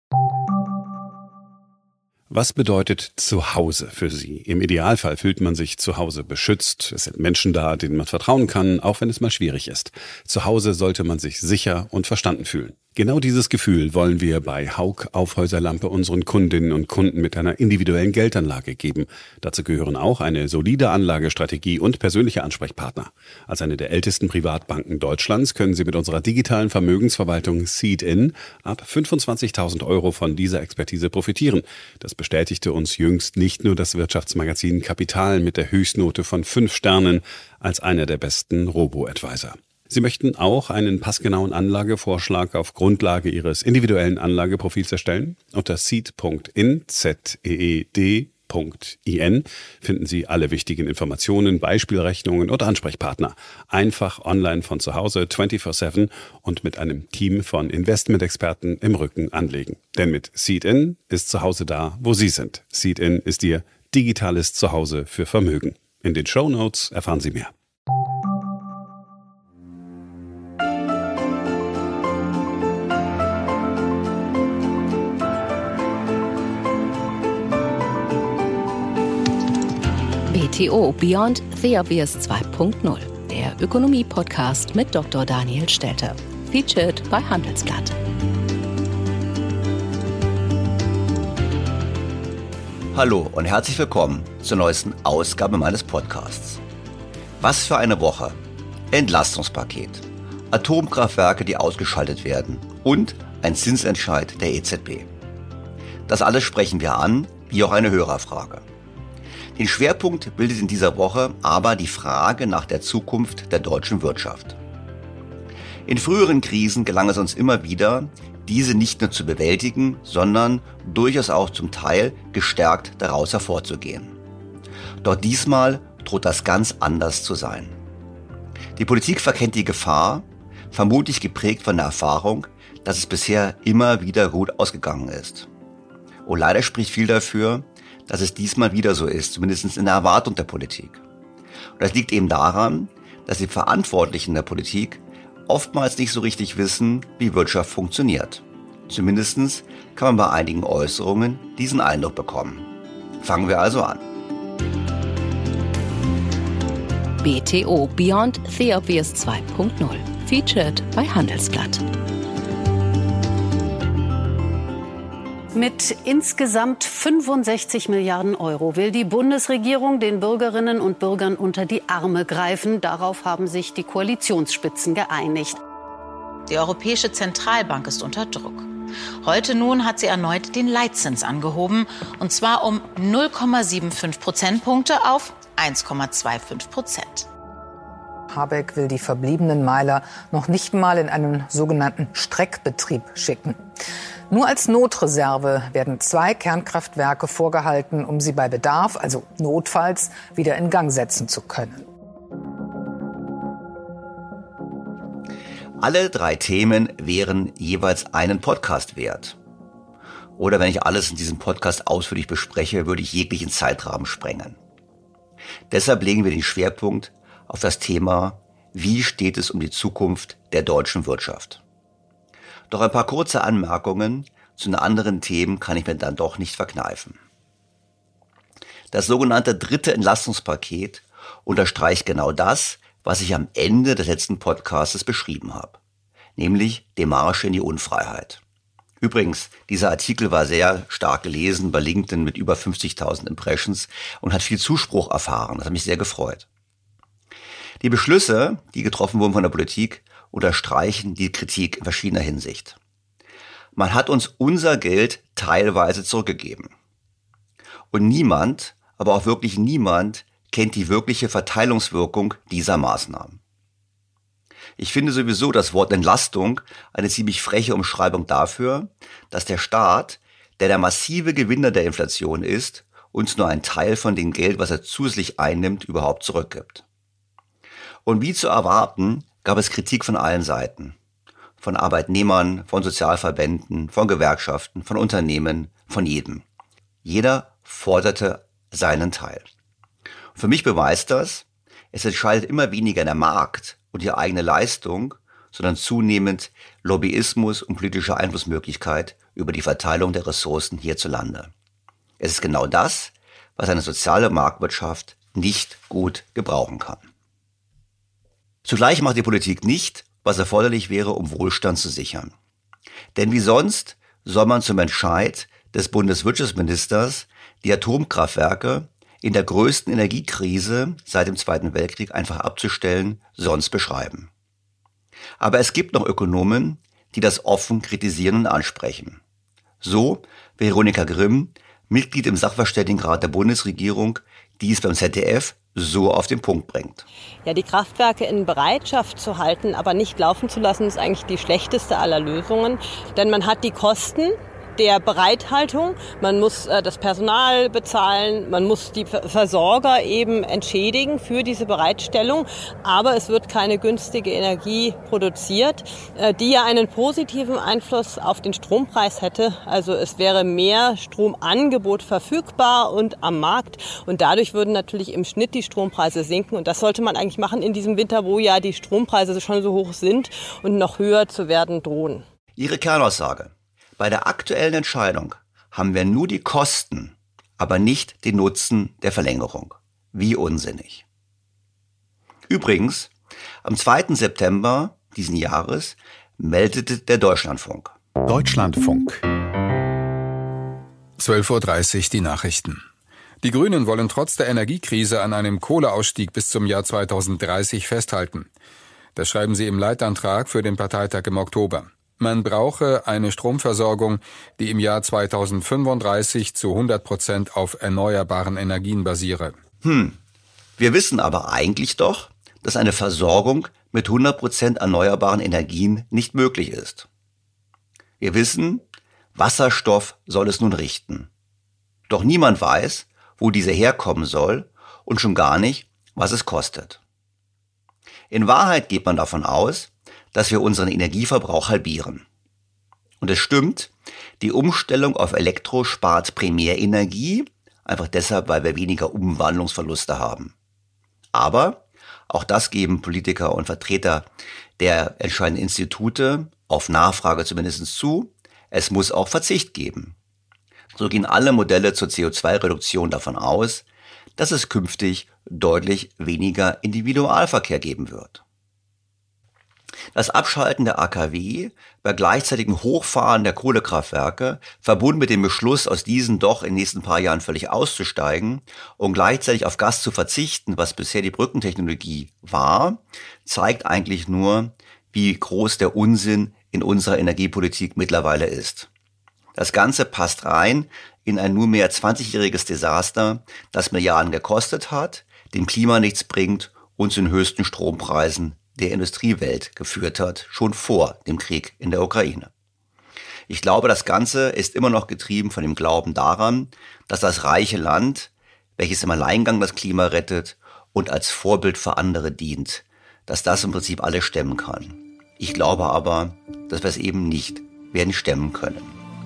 Was bedeutet Zuhause für Sie? Im Idealfall fühlt man sich zu Hause beschützt. Es sind Menschen da, denen man vertrauen kann, auch wenn es mal schwierig ist. Zu Hause sollte man sich sicher und verstanden fühlen. Genau dieses Gefühl wollen wir bei Hauck Aufhäuserlampe unseren Kundinnen und Kunden mit einer individuellen Geldanlage geben. Dazu gehören auch eine solide Anlagestrategie und persönliche Ansprechpartner. Als eine der ältesten Privatbanken Deutschlands können Sie mit unserer digitalen Vermögensverwaltung Seed-In ab 25.000 € von dieser Expertise profitieren. Das bestätigte uns jüngst nicht nur das Wirtschaftsmagazin Kapital mit der Höchstnote von 5 Sternen als einer der besten Robo-Advisor. Sie möchten auch einen passgenauen Anlagevorschlag auf Grundlage Ihres individuellen Anlageprofils erstellen? Unter seed.in, zeed.in, finden Sie alle wichtigen Informationen, Beispielrechnungen und Ansprechpartner. Einfach online von zu Hause 24/7 und mit einem Team von Investmentexperten im Rücken anlegen. Denn mit Seed-In ist zu Hause da, wo Sie sind. Seed-In ist Ihr digitales Zuhause für Vermögen. In den Shownotes erfahren Sie mehr. BTO Beyond the Obvious 2.0, der Ökonomie-Podcast mit Dr. Daniel Stelter. Featured bei Handelsblatt. Hallo und herzlich willkommen zur neuesten Ausgabe meines Podcasts. Was für eine Woche! Entlastungspaket, Atomkraftwerke, die ausgeschaltet werden und ein Zinsentscheid der EZB. Das alles sprechen wir an, wie auch eine Hörerfrage. Den Schwerpunkt bildet in dieser Woche aber die Frage nach der Zukunft der deutschen Wirtschaft. In früheren Krisen gelang es uns immer wieder, diese nicht nur zu bewältigen, sondern durchaus auch zum Teil gestärkt daraus hervorzugehen. Doch diesmal droht das ganz anders zu sein. Die Politik verkennt die Gefahr, vermutlich geprägt von der Erfahrung, dass es bisher immer wieder gut ausgegangen ist. Und leider spricht viel dafür, dass es diesmal wieder so ist, zumindest in der Erwartung der Politik. Und das liegt eben daran, dass die Verantwortlichen der Politik oftmals nicht so richtig wissen, wie Wirtschaft funktioniert. Zumindest kann man bei einigen Äußerungen diesen Eindruck bekommen. Fangen wir also an. BTO Beyond the Obvious 2.0, featured bei Handelsblatt. Mit insgesamt 65 Milliarden € will die Bundesregierung den Bürgerinnen und Bürgern unter die Arme greifen. Darauf haben sich die Koalitionsspitzen geeinigt. Die Europäische Zentralbank ist unter Druck. Heute nun hat sie erneut den Leitzins angehoben, und zwar um 0,75 Prozentpunkte auf 1,25%. Habeck will die verbliebenen Meiler noch nicht mal in einen sogenannten Streckbetrieb schicken. Nur als Notreserve werden 2 Kernkraftwerke vorgehalten, um sie bei Bedarf, also notfalls, wieder in Gang setzen zu können. Alle 3 Themen wären jeweils einen Podcast wert. Oder wenn ich alles in diesem Podcast ausführlich bespreche, würde ich jeglichen Zeitrahmen sprengen. Deshalb legen wir den Schwerpunkt auf das Thema, wie steht es um die Zukunft der deutschen Wirtschaft. Doch ein paar kurze Anmerkungen zu den anderen Themen kann ich mir dann doch nicht verkneifen. Das sogenannte 3. Entlastungspaket unterstreicht genau das, was ich am Ende des letzten Podcasts beschrieben habe, nämlich die Marsch in die Unfreiheit. Übrigens, dieser Artikel war sehr stark gelesen bei LinkedIn mit über 50.000 Impressions und hat viel Zuspruch erfahren. Das hat mich sehr gefreut. Die Beschlüsse, die getroffen wurden von der Politik, unterstreichen die Kritik in verschiedener Hinsicht. Man hat uns unser Geld teilweise zurückgegeben. Und niemand, aber auch wirklich niemand, kennt die wirkliche Verteilungswirkung dieser Maßnahmen. Ich finde sowieso das Wort Entlastung eine ziemlich freche Umschreibung dafür, dass der Staat, der massive Gewinner der Inflation ist, uns nur einen Teil von dem Geld, was er zusätzlich einnimmt, überhaupt zurückgibt. Und wie zu erwarten, gab es Kritik von allen Seiten. Von Arbeitnehmern, von Sozialverbänden, von Gewerkschaften, von Unternehmen, von jedem. Jeder forderte seinen Teil. Für mich beweist das, es entscheidet immer weniger der Markt und die eigene Leistung, sondern zunehmend Lobbyismus und politische Einflussmöglichkeit über die Verteilung der Ressourcen hierzulande. Es ist genau das, was eine soziale Marktwirtschaft nicht gut gebrauchen kann. Zugleich macht die Politik nicht, was erforderlich wäre, um Wohlstand zu sichern. Denn wie sonst soll man zum Entscheid des Bundeswirtschaftsministers die Atomkraftwerke in der größten Energiekrise seit dem Zweiten Weltkrieg einfach abzustellen, sonst beschreiben. Aber es gibt noch Ökonomen, die das offen kritisieren und ansprechen. So Veronika Grimm, Mitglied im Sachverständigenrat der Bundesregierung, die es beim ZDF so auf den Punkt bringt. Ja, die Kraftwerke in Bereitschaft zu halten, aber nicht laufen zu lassen, ist eigentlich die schlechteste aller Lösungen. Denn man hat die Kosten der Bereithaltung, man muss das Personal bezahlen, man muss die Versorger eben entschädigen für diese Bereitstellung, aber es wird keine günstige Energie produziert, die ja einen positiven Einfluss auf den Strompreis hätte. Also es wäre mehr Stromangebot verfügbar und am Markt und dadurch würden natürlich im Schnitt die Strompreise sinken und das sollte man eigentlich machen in diesem Winter, wo ja die Strompreise schon so hoch sind und noch höher zu werden drohen. Ihre Kernaussage: Bei der aktuellen Entscheidung haben wir nur die Kosten, aber nicht den Nutzen der Verlängerung. Wie unsinnig. Übrigens, am 2. September diesen Jahres meldete der Deutschlandfunk. Deutschlandfunk. 12:30 Uhr die Nachrichten. Die Grünen wollen trotz der Energiekrise an einem Kohleausstieg bis zum Jahr 2030 festhalten. Das schreiben sie im Leitantrag für den Parteitag im Oktober. Man brauche eine Stromversorgung, die im Jahr 2035 zu 100% auf erneuerbaren Energien basiere. Wir wissen aber eigentlich doch, dass eine Versorgung mit 100% erneuerbaren Energien nicht möglich ist. Wir wissen, Wasserstoff soll es nun richten. Doch niemand weiß, wo diese herkommen soll und schon gar nicht, was es kostet. In Wahrheit geht man davon aus, dass wir unseren Energieverbrauch halbieren. Und es stimmt, die Umstellung auf Elektro spart Primärenergie, einfach deshalb, weil wir weniger Umwandlungsverluste haben. Aber auch das geben Politiker und Vertreter der entscheidenden Institute auf Nachfrage zumindest zu, es muss auch Verzicht geben. So gehen alle Modelle zur CO2-Reduktion davon aus, dass es künftig deutlich weniger Individualverkehr geben wird. Das Abschalten der AKW bei gleichzeitigem Hochfahren der Kohlekraftwerke, verbunden mit dem Beschluss, aus diesen doch in den nächsten paar Jahren völlig auszusteigen und gleichzeitig auf Gas zu verzichten, was bisher die Brückentechnologie war, zeigt eigentlich nur, wie groß der Unsinn in unserer Energiepolitik mittlerweile ist. Das Ganze passt rein in ein nunmehr 20-jähriges Desaster, das Milliarden gekostet hat, dem Klima nichts bringt und zu den höchsten Strompreisen der Industriewelt geführt hat, schon vor dem Krieg in der Ukraine. Ich glaube, das Ganze ist immer noch getrieben von dem Glauben daran, dass das reiche Land, welches im Alleingang das Klima rettet und als Vorbild für andere dient, dass das im Prinzip alles stemmen kann. Ich glaube aber, dass wir es eben nicht werden stemmen können.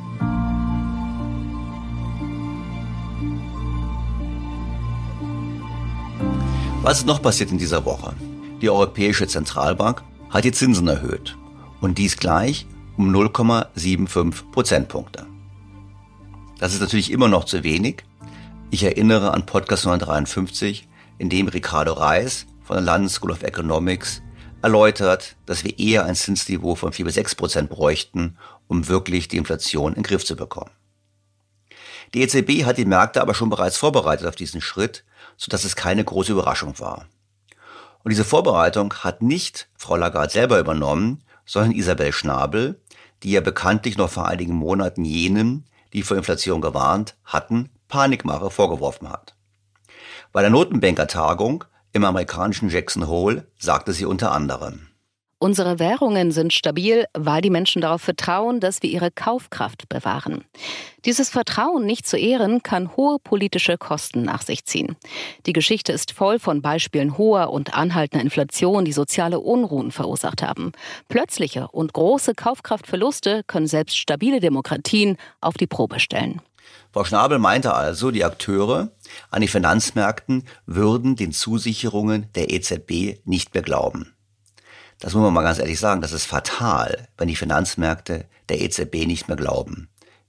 Was ist noch passiert in dieser Woche? Die Europäische Zentralbank hat die Zinsen erhöht und dies gleich um 0,75 Prozentpunkte. Das ist natürlich immer noch zu wenig. Ich erinnere an Podcast 953, in dem Ricardo Reis von der London School of Economics erläutert, dass wir eher ein Zinsniveau von 4-6% bräuchten, um wirklich die Inflation in den Griff zu bekommen. Die EZB hat die Märkte aber schon bereits vorbereitet auf diesen Schritt, sodass es keine große Überraschung war. Und diese Vorbereitung hat nicht Frau Lagarde selber übernommen, sondern Isabel Schnabel, die ja bekanntlich noch vor einigen Monaten jenen, die vor Inflation gewarnt hatten, Panikmache vorgeworfen hat. Bei der Notenbanker-Tagung im amerikanischen Jackson Hole sagte sie unter anderem: Unsere Währungen sind stabil, weil die Menschen darauf vertrauen, dass wir ihre Kaufkraft bewahren. Dieses Vertrauen nicht zu ehren, kann hohe politische Kosten nach sich ziehen. Die Geschichte ist voll von Beispielen hoher und anhaltender Inflation, die soziale Unruhen verursacht haben. Plötzliche und große Kaufkraftverluste können selbst stabile Demokratien auf die Probe stellen. Frau Schnabel meinte also, die Akteure an den Finanzmärkten würden den Zusicherungen der EZB nicht mehr glauben. Das muss man mal ganz ehrlich sagen, das ist fatal, wenn die Finanzmärkte der EZB nicht mehr glauben.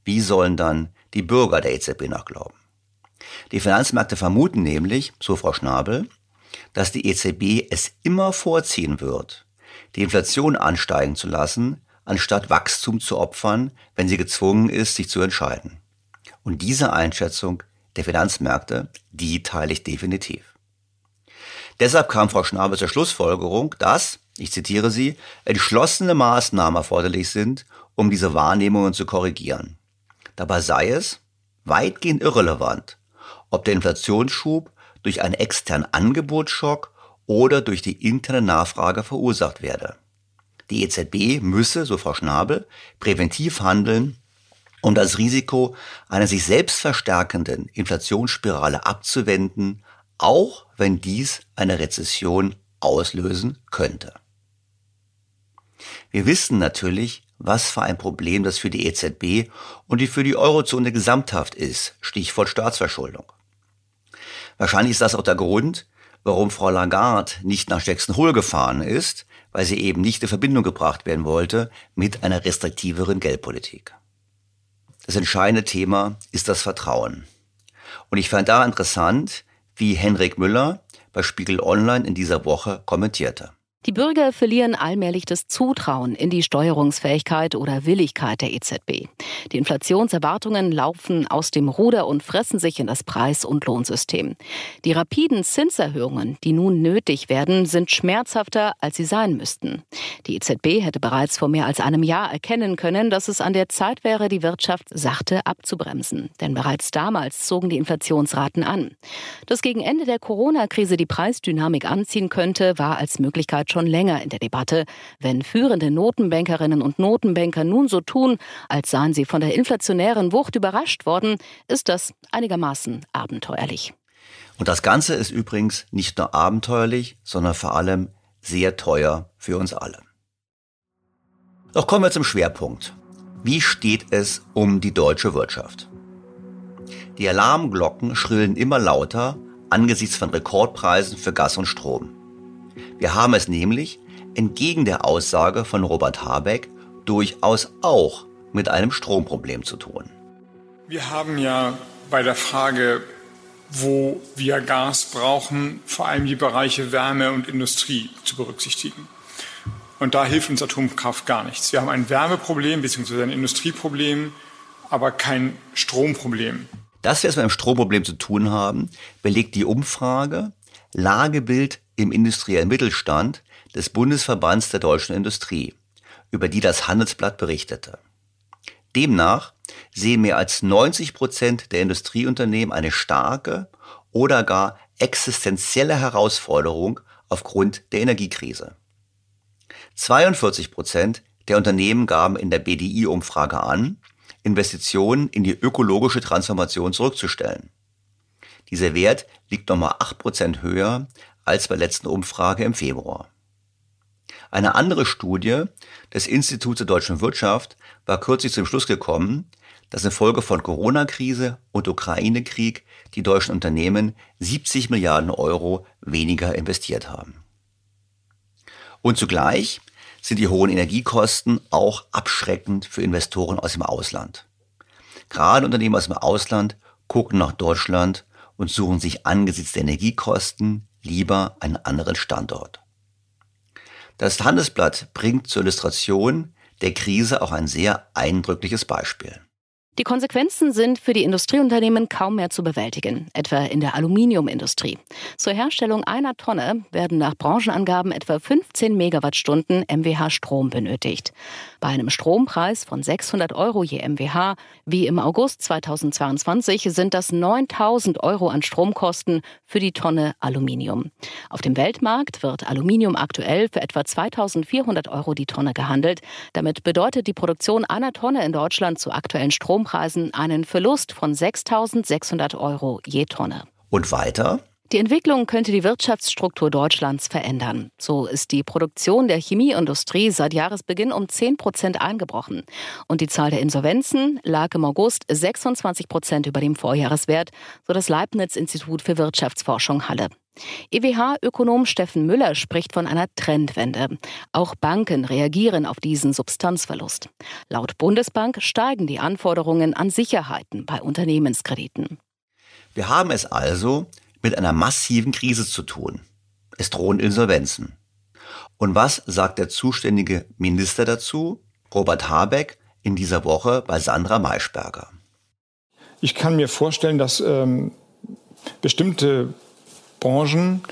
Wie sollen dann die Bürger der EZB noch glauben? Die Finanzmärkte vermuten nämlich, so Frau Schnabel, dass die EZB es immer vorziehen wird, die Inflation ansteigen zu lassen, anstatt Wachstum zu opfern, wenn sie gezwungen ist, sich zu entscheiden. Und diese Einschätzung der Finanzmärkte, die teile ich definitiv. Deshalb kam Frau Schnabel zur Schlussfolgerung, dass, ich zitiere sie, entschlossene Maßnahmen erforderlich sind, um diese Wahrnehmungen zu korrigieren. Dabei sei es weitgehend irrelevant, ob der Inflationsschub durch einen externen Angebotsschock oder durch die interne Nachfrage verursacht werde. Die EZB müsse, so Frau Schnabel, präventiv handeln, um das Risiko einer sich selbst verstärkenden Inflationsspirale abzuwenden, auch wenn dies eine Rezession auslösen könnte. Wir wissen natürlich, was für ein Problem das für die EZB und für die Eurozone gesamthaft ist, Stichwort Staatsverschuldung. Wahrscheinlich ist das auch der Grund, warum Frau Lagarde nicht nach Jackson Hole gefahren ist, weil sie eben nicht in Verbindung gebracht werden wollte mit einer restriktiveren Geldpolitik. Das entscheidende Thema ist das Vertrauen. Und ich fand da interessant, wie Henrik Müller bei Spiegel Online in dieser Woche kommentierte. Die Bürger verlieren allmählich das Zutrauen in die Steuerungsfähigkeit oder Willigkeit der EZB. Die Inflationserwartungen laufen aus dem Ruder und fressen sich in das Preis- und Lohnsystem. Die rapiden Zinserhöhungen, die nun nötig werden, sind schmerzhafter, als sie sein müssten. Die EZB hätte bereits vor mehr als einem Jahr erkennen können, dass es an der Zeit wäre, die Wirtschaft sachte abzubremsen. Denn bereits damals zogen die Inflationsraten an. Dass gegen Ende der Corona-Krise die Preisdynamik anziehen könnte, war als Möglichkeit schon länger in der Debatte. Wenn führende Notenbankerinnen und Notenbanker nun so tun, als seien sie von der inflationären Wucht überrascht worden, ist das einigermaßen abenteuerlich. Und das Ganze ist übrigens nicht nur abenteuerlich, sondern vor allem sehr teuer für uns alle. Doch kommen wir zum Schwerpunkt. Wie steht es um die deutsche Wirtschaft? Die Alarmglocken schrillen immer lauter angesichts von Rekordpreisen für Gas und Strom. Wir haben es nämlich, entgegen der Aussage von Robert Habeck, durchaus auch mit einem Stromproblem zu tun. Wir haben ja bei der Frage, wo wir Gas brauchen, vor allem die Bereiche Wärme und Industrie zu berücksichtigen. Und da hilft uns Atomkraft gar nichts. Wir haben ein Wärmeproblem bzw. ein Industrieproblem, aber kein Stromproblem. Dass wir es mit einem Stromproblem zu tun haben, belegt die Umfrage Lagebild im industriellen Mittelstand des Bundesverbands der deutschen Industrie, über die das Handelsblatt berichtete. Demnach sehen mehr als 90% der Industrieunternehmen eine starke oder gar existenzielle Herausforderung aufgrund der Energiekrise. 42% der Unternehmen gaben in der BDI-Umfrage an, Investitionen in die ökologische Transformation zurückzustellen. Dieser Wert liegt nochmal 8% höher als bei der letzten Umfrage im Februar. Eine andere Studie des Instituts der deutschen Wirtschaft war kürzlich zum Schluss gekommen, dass infolge von Corona-Krise und Ukraine-Krieg die deutschen Unternehmen 70 Milliarden Euro weniger investiert haben. Und zugleich sind die hohen Energiekosten auch abschreckend für Investoren aus dem Ausland. Gerade Unternehmen aus dem Ausland gucken nach Deutschland und suchen sich angesichts der Energiekosten lieber einen anderen Standort. Das Handelsblatt bringt zur Illustration der Krise auch ein sehr eindrückliches Beispiel. Die Konsequenzen sind für die Industrieunternehmen kaum mehr zu bewältigen, etwa in der Aluminiumindustrie. Zur Herstellung einer Tonne werden nach Branchenangaben etwa 15 Megawattstunden MWH Strom benötigt. Bei einem Strompreis von 600 Euro je MWH, wie im August 2022, sind das 9.000 Euro an Stromkosten für die Tonne Aluminium. Auf dem Weltmarkt wird Aluminium aktuell für etwa 2.400 Euro die Tonne gehandelt. Damit bedeutet die Produktion einer Tonne in Deutschland zu aktuellen Strompreisen einen Verlust von 6.600 Euro je Tonne. Und weiter? Die Entwicklung könnte die Wirtschaftsstruktur Deutschlands verändern. So ist die Produktion der Chemieindustrie seit Jahresbeginn um 10% eingebrochen. Und die Zahl der Insolvenzen lag im August 26% über dem Vorjahreswert, so das Leibniz-Institut für Wirtschaftsforschung Halle. EWH-Ökonom Steffen Müller spricht von einer Trendwende. Auch Banken reagieren auf diesen Substanzverlust. Laut Bundesbank steigen die Anforderungen an Sicherheiten bei Unternehmenskrediten. Wir haben es also mit einer massiven Krise zu tun. Es drohen Insolvenzen. Und was sagt der zuständige Minister dazu? Robert Habeck in dieser Woche bei Sandra Maischberger. Ich kann mir vorstellen, dass bestimmte Branchen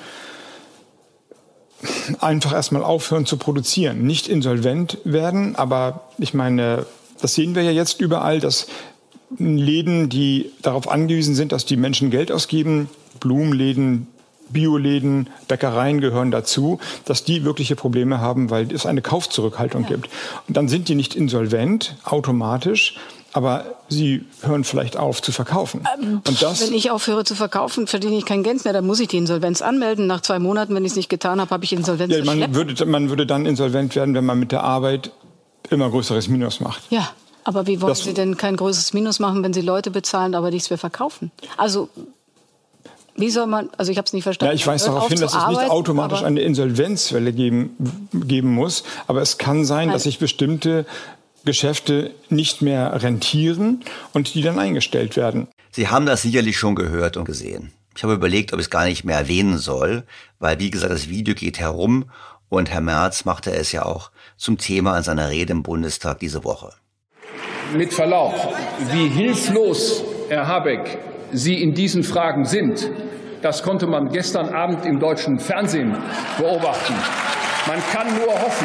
einfach erstmal aufhören zu produzieren, nicht insolvent werden. Aber ich meine, das sehen wir ja jetzt überall, dass Läden, die darauf angewiesen sind, dass die Menschen Geld ausgeben, Blumenläden, Bioläden, Bäckereien gehören dazu, dass die wirkliche Probleme haben, weil es eine Kaufzurückhaltung gibt. Und dann sind die nicht insolvent, automatisch, aber sie hören vielleicht auf zu verkaufen. Und wenn ich aufhöre zu verkaufen, verdiene ich kein Geld mehr. Dann muss ich die Insolvenz anmelden. Nach 2 Monaten, wenn ich es nicht getan habe, habe ich Insolvenz. Ja, man würde dann insolvent werden, wenn man mit der Arbeit immer größeres Minus macht. Ja, aber wie wollen Sie denn kein größeres Minus machen, wenn Sie Leute bezahlen, aber nichts mehr verkaufen? Also wie soll man, also ich habe es nicht verstanden. Ja, ich weise darauf hin, dass es nicht automatisch eine Insolvenzwelle geben muss. Aber es kann sein, dass sich bestimmte Geschäfte nicht mehr rentieren und die dann eingestellt werden. Sie haben das sicherlich schon gehört und gesehen. Ich habe überlegt, ob ich es gar nicht mehr erwähnen soll, weil, wie gesagt, das Video geht herum und Herr Merz machte es ja auch zum Thema in seiner Rede im Bundestag diese Woche. Mit Verlaub, wie hilflos, Herr Habeck, Sie in diesen Fragen sind, das konnte man gestern Abend im deutschen Fernsehen beobachten. Man kann nur hoffen,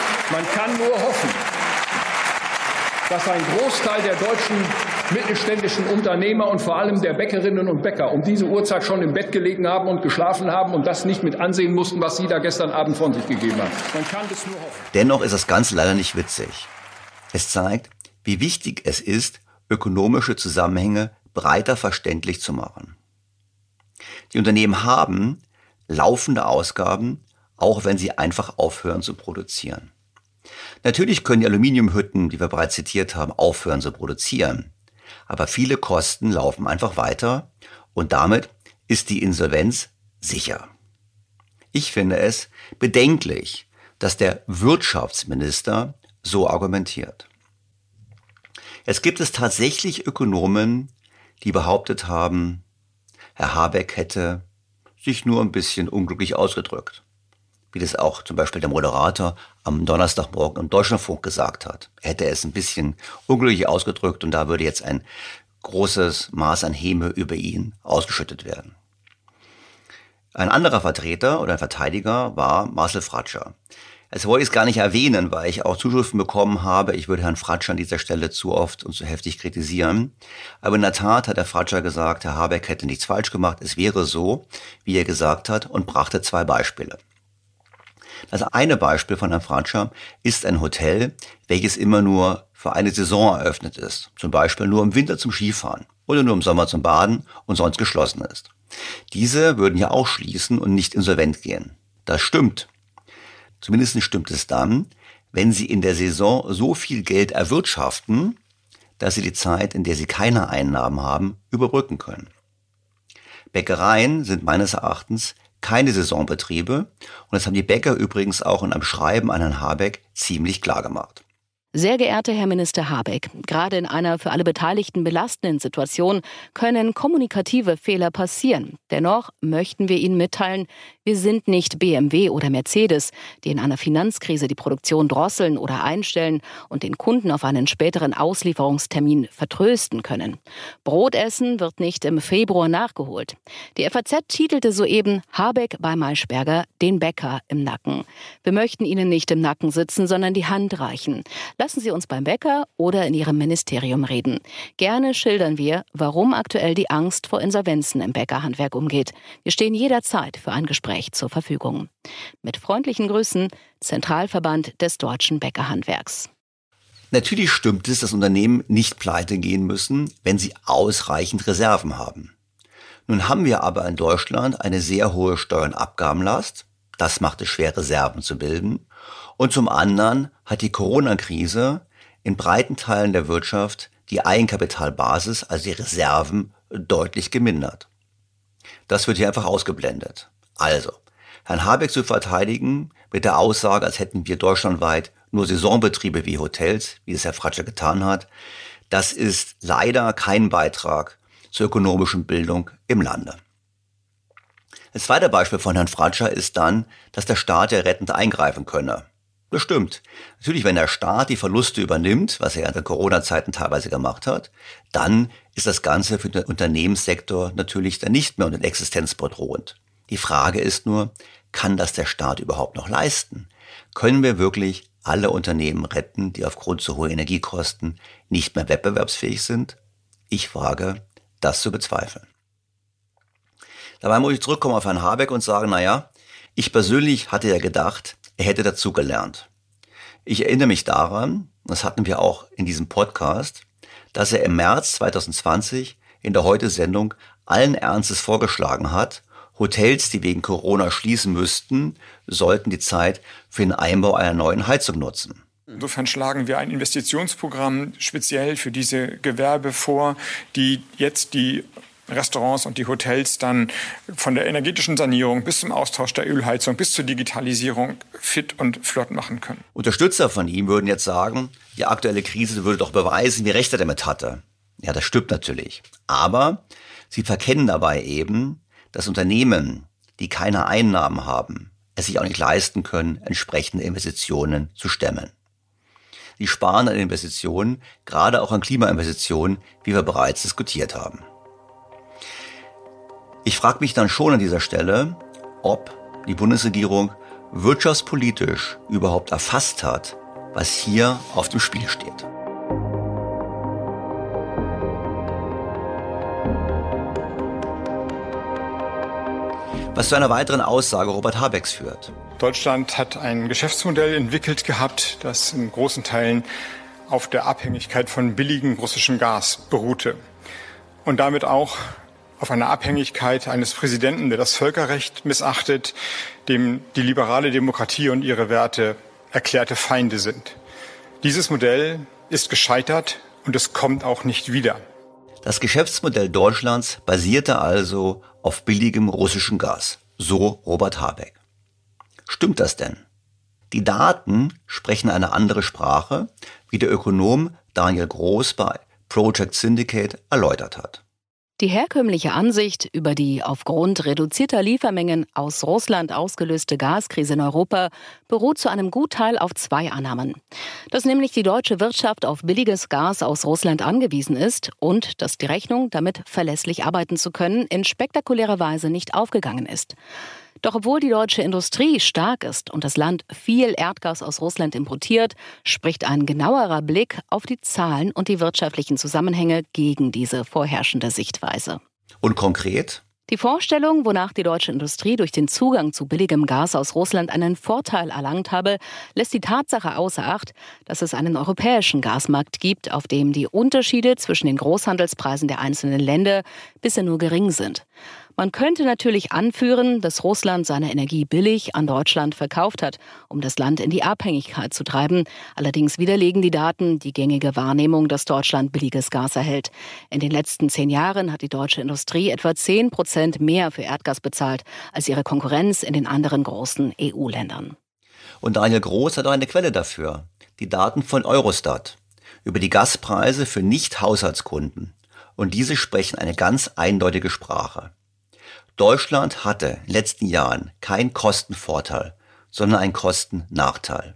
dass ein Großteil der deutschen mittelständischen Unternehmer und vor allem der Bäckerinnen und Bäcker um diese Uhrzeit schon im Bett gelegen haben und geschlafen haben und das nicht mit ansehen mussten, was Sie da gestern Abend von sich gegeben haben. Man kann das nur hoffen. Dennoch ist das Ganze leider nicht witzig. Es zeigt, wie wichtig es ist, ökonomische Zusammenhänge breiter verständlich zu machen. Die Unternehmen haben laufende Ausgaben, auch wenn sie einfach aufhören zu produzieren. Natürlich können die Aluminiumhütten, die wir bereits zitiert haben, aufhören zu produzieren. Aber viele Kosten laufen einfach weiter und damit ist die Insolvenz sicher. Ich finde es bedenklich, dass der Wirtschaftsminister so argumentiert. Jetzt gibt es tatsächlich Ökonomen, die behauptet haben, Herr Habeck hätte sich nur ein bisschen unglücklich ausgedrückt. Wie das auch zum Beispiel der Moderator am Donnerstagmorgen im Deutschlandfunk gesagt hat. Er hätte es ein bisschen unglücklich ausgedrückt und da würde jetzt ein großes Maß an Häme über ihn ausgeschüttet werden. Ein anderer Vertreter oder ein Verteidiger war Marcel Fratscher. Das wollte ich es gar nicht erwähnen, weil ich auch Zuschriften bekommen habe, ich würde Herrn Fratscher an dieser Stelle zu oft und zu heftig kritisieren. Aber in der Tat hat Herr Fratscher gesagt, Herr Habeck hätte nichts falsch gemacht, es wäre so, wie er gesagt hat, und brachte 2 Beispiele. Das eine Beispiel von Herrn Fratscher ist ein Hotel, welches immer nur für eine Saison eröffnet ist. Zum Beispiel nur im Winter zum Skifahren oder nur im Sommer zum Baden und sonst geschlossen ist. Diese würden ja auch schließen und nicht insolvent gehen. Das stimmt. Zumindest stimmt es dann, wenn sie in der Saison so viel Geld erwirtschaften, dass sie die Zeit, in der sie keine Einnahmen haben, überbrücken können. Bäckereien sind meines Erachtens keine Saisonbetriebe und das haben die Bäcker übrigens auch in einem Schreiben an Herrn Habeck ziemlich klar gemacht. Sehr geehrter Herr Minister Habeck, gerade in einer für alle Beteiligten belastenden Situation können kommunikative Fehler passieren. Dennoch möchten wir Ihnen mitteilen, wir sind nicht BMW oder Mercedes, die in einer Finanzkrise die Produktion drosseln oder einstellen und den Kunden auf einen späteren Auslieferungstermin vertrösten können. Brotessen wird nicht im Februar nachgeholt. Die FAZ titelte soeben Habeck bei Maischberger, den Bäcker im Nacken. Wir möchten Ihnen nicht im Nacken sitzen, sondern die Hand reichen. Lassen Sie uns beim Bäcker oder in Ihrem Ministerium reden. Gerne schildern wir, warum aktuell die Angst vor Insolvenzen im Bäckerhandwerk umgeht. Wir stehen jederzeit für ein Gespräch zur Verfügung. Mit freundlichen Grüßen, Zentralverband des deutschen Bäckerhandwerks. Natürlich stimmt es, dass Unternehmen nicht pleite gehen müssen, wenn sie ausreichend Reserven haben. Nun haben wir aber in Deutschland eine sehr hohe Steuer- und Abgabenlast. Das macht es schwer, Reserven zu bilden. Und zum anderen hat die Corona-Krise in breiten Teilen der Wirtschaft die Eigenkapitalbasis, also die Reserven, deutlich gemindert. Das wird hier einfach ausgeblendet. Also, Herrn Habeck zu verteidigen mit der Aussage, als hätten wir deutschlandweit nur Saisonbetriebe wie Hotels, wie es Herr Fratscher getan hat, das ist leider kein Beitrag zur ökonomischen Bildung im Lande. Das zweite Beispiel von Herrn Fratscher ist dann, dass der Staat ja rettend eingreifen könne. Das stimmt. Natürlich, wenn der Staat die Verluste übernimmt, was er ja in der Corona-Zeiten teilweise gemacht hat, dann ist das Ganze für den Unternehmenssektor natürlich dann nicht mehr unter Existenz bedrohend. Die Frage ist nur, kann das der Staat überhaupt noch leisten? Können wir wirklich alle Unternehmen retten, die aufgrund zu hoher Energiekosten nicht mehr wettbewerbsfähig sind? Ich wage, das zu bezweifeln. Dabei muss ich zurückkommen auf Herrn Habeck und sagen, ich persönlich hatte ja gedacht, er hätte dazugelernt. Ich erinnere mich daran, das hatten wir auch in diesem Podcast, dass er im März 2020 in der Heute-Sendung allen Ernstes vorgeschlagen hat, Hotels, die wegen Corona schließen müssten, sollten die Zeit für den Einbau einer neuen Heizung nutzen. Insofern schlagen wir ein Investitionsprogramm speziell für diese Gewerbe vor, die jetzt die Restaurants und die Hotels dann von der energetischen Sanierung bis zum Austausch der Ölheizung bis zur Digitalisierung fit und flott machen können. Unterstützer von ihm würden jetzt sagen, die aktuelle Krise würde doch beweisen, wie recht er damit hatte. Ja, das stimmt natürlich. Aber sie verkennen dabei eben, dass Unternehmen, die keine Einnahmen haben, es sich auch nicht leisten können, entsprechende Investitionen zu stemmen. Sie sparen an Investitionen, gerade auch an Klimainvestitionen, wie wir bereits diskutiert haben. Ich frage mich dann schon an dieser Stelle, ob die Bundesregierung wirtschaftspolitisch überhaupt erfasst hat, was hier auf dem Spiel steht. Was zu einer weiteren Aussage Robert Habecks führt. Deutschland hat ein Geschäftsmodell entwickelt gehabt, das in großen Teilen auf der Abhängigkeit von billigem russischem Gas beruhte. Und damit auch auf einer Abhängigkeit eines Präsidenten, der das Völkerrecht missachtet, dem die liberale Demokratie und ihre Werte erklärte Feinde sind. Dieses Modell ist gescheitert und es kommt auch nicht wieder. Das Geschäftsmodell Deutschlands basierte also auf billigem russischem Gas, so Robert Habeck. Stimmt das denn? Die Daten sprechen eine andere Sprache, wie der Ökonom Daniel Groß bei Project Syndicate erläutert hat. Die herkömmliche Ansicht über die aufgrund reduzierter Liefermengen aus Russland ausgelöste Gaskrise in Europa beruht zu einem Gutteil auf zwei Annahmen. Dass nämlich die deutsche Wirtschaft auf billiges Gas aus Russland angewiesen ist und dass die Rechnung, damit verlässlich arbeiten zu können, in spektakulärer Weise nicht aufgegangen ist. Doch obwohl die deutsche Industrie stark ist und das Land viel Erdgas aus Russland importiert, spricht ein genauerer Blick auf die Zahlen und die wirtschaftlichen Zusammenhänge gegen diese vorherrschende Sichtweise. Und konkret? Die Vorstellung, wonach die deutsche Industrie durch den Zugang zu billigem Gas aus Russland einen Vorteil erlangt habe, lässt die Tatsache außer Acht, dass es einen europäischen Gasmarkt gibt, auf dem die Unterschiede zwischen den Großhandelspreisen der einzelnen Länder bisher nur gering sind. Man könnte natürlich anführen, dass Russland seine Energie billig an Deutschland verkauft hat, um das Land in die Abhängigkeit zu treiben. Allerdings widerlegen die Daten die gängige Wahrnehmung, dass Deutschland billiges Gas erhält. In den letzten 10 Jahren hat die deutsche Industrie etwa 10% mehr für Erdgas bezahlt als ihre Konkurrenz in den anderen großen EU-Ländern. Und Daniel Groß hat auch eine Quelle dafür. Die Daten von Eurostat über die Gaspreise für Nicht-Haushaltskunden. Und diese sprechen eine ganz eindeutige Sprache. Deutschland hatte in den letzten Jahren keinen Kostenvorteil, sondern einen Kostennachteil.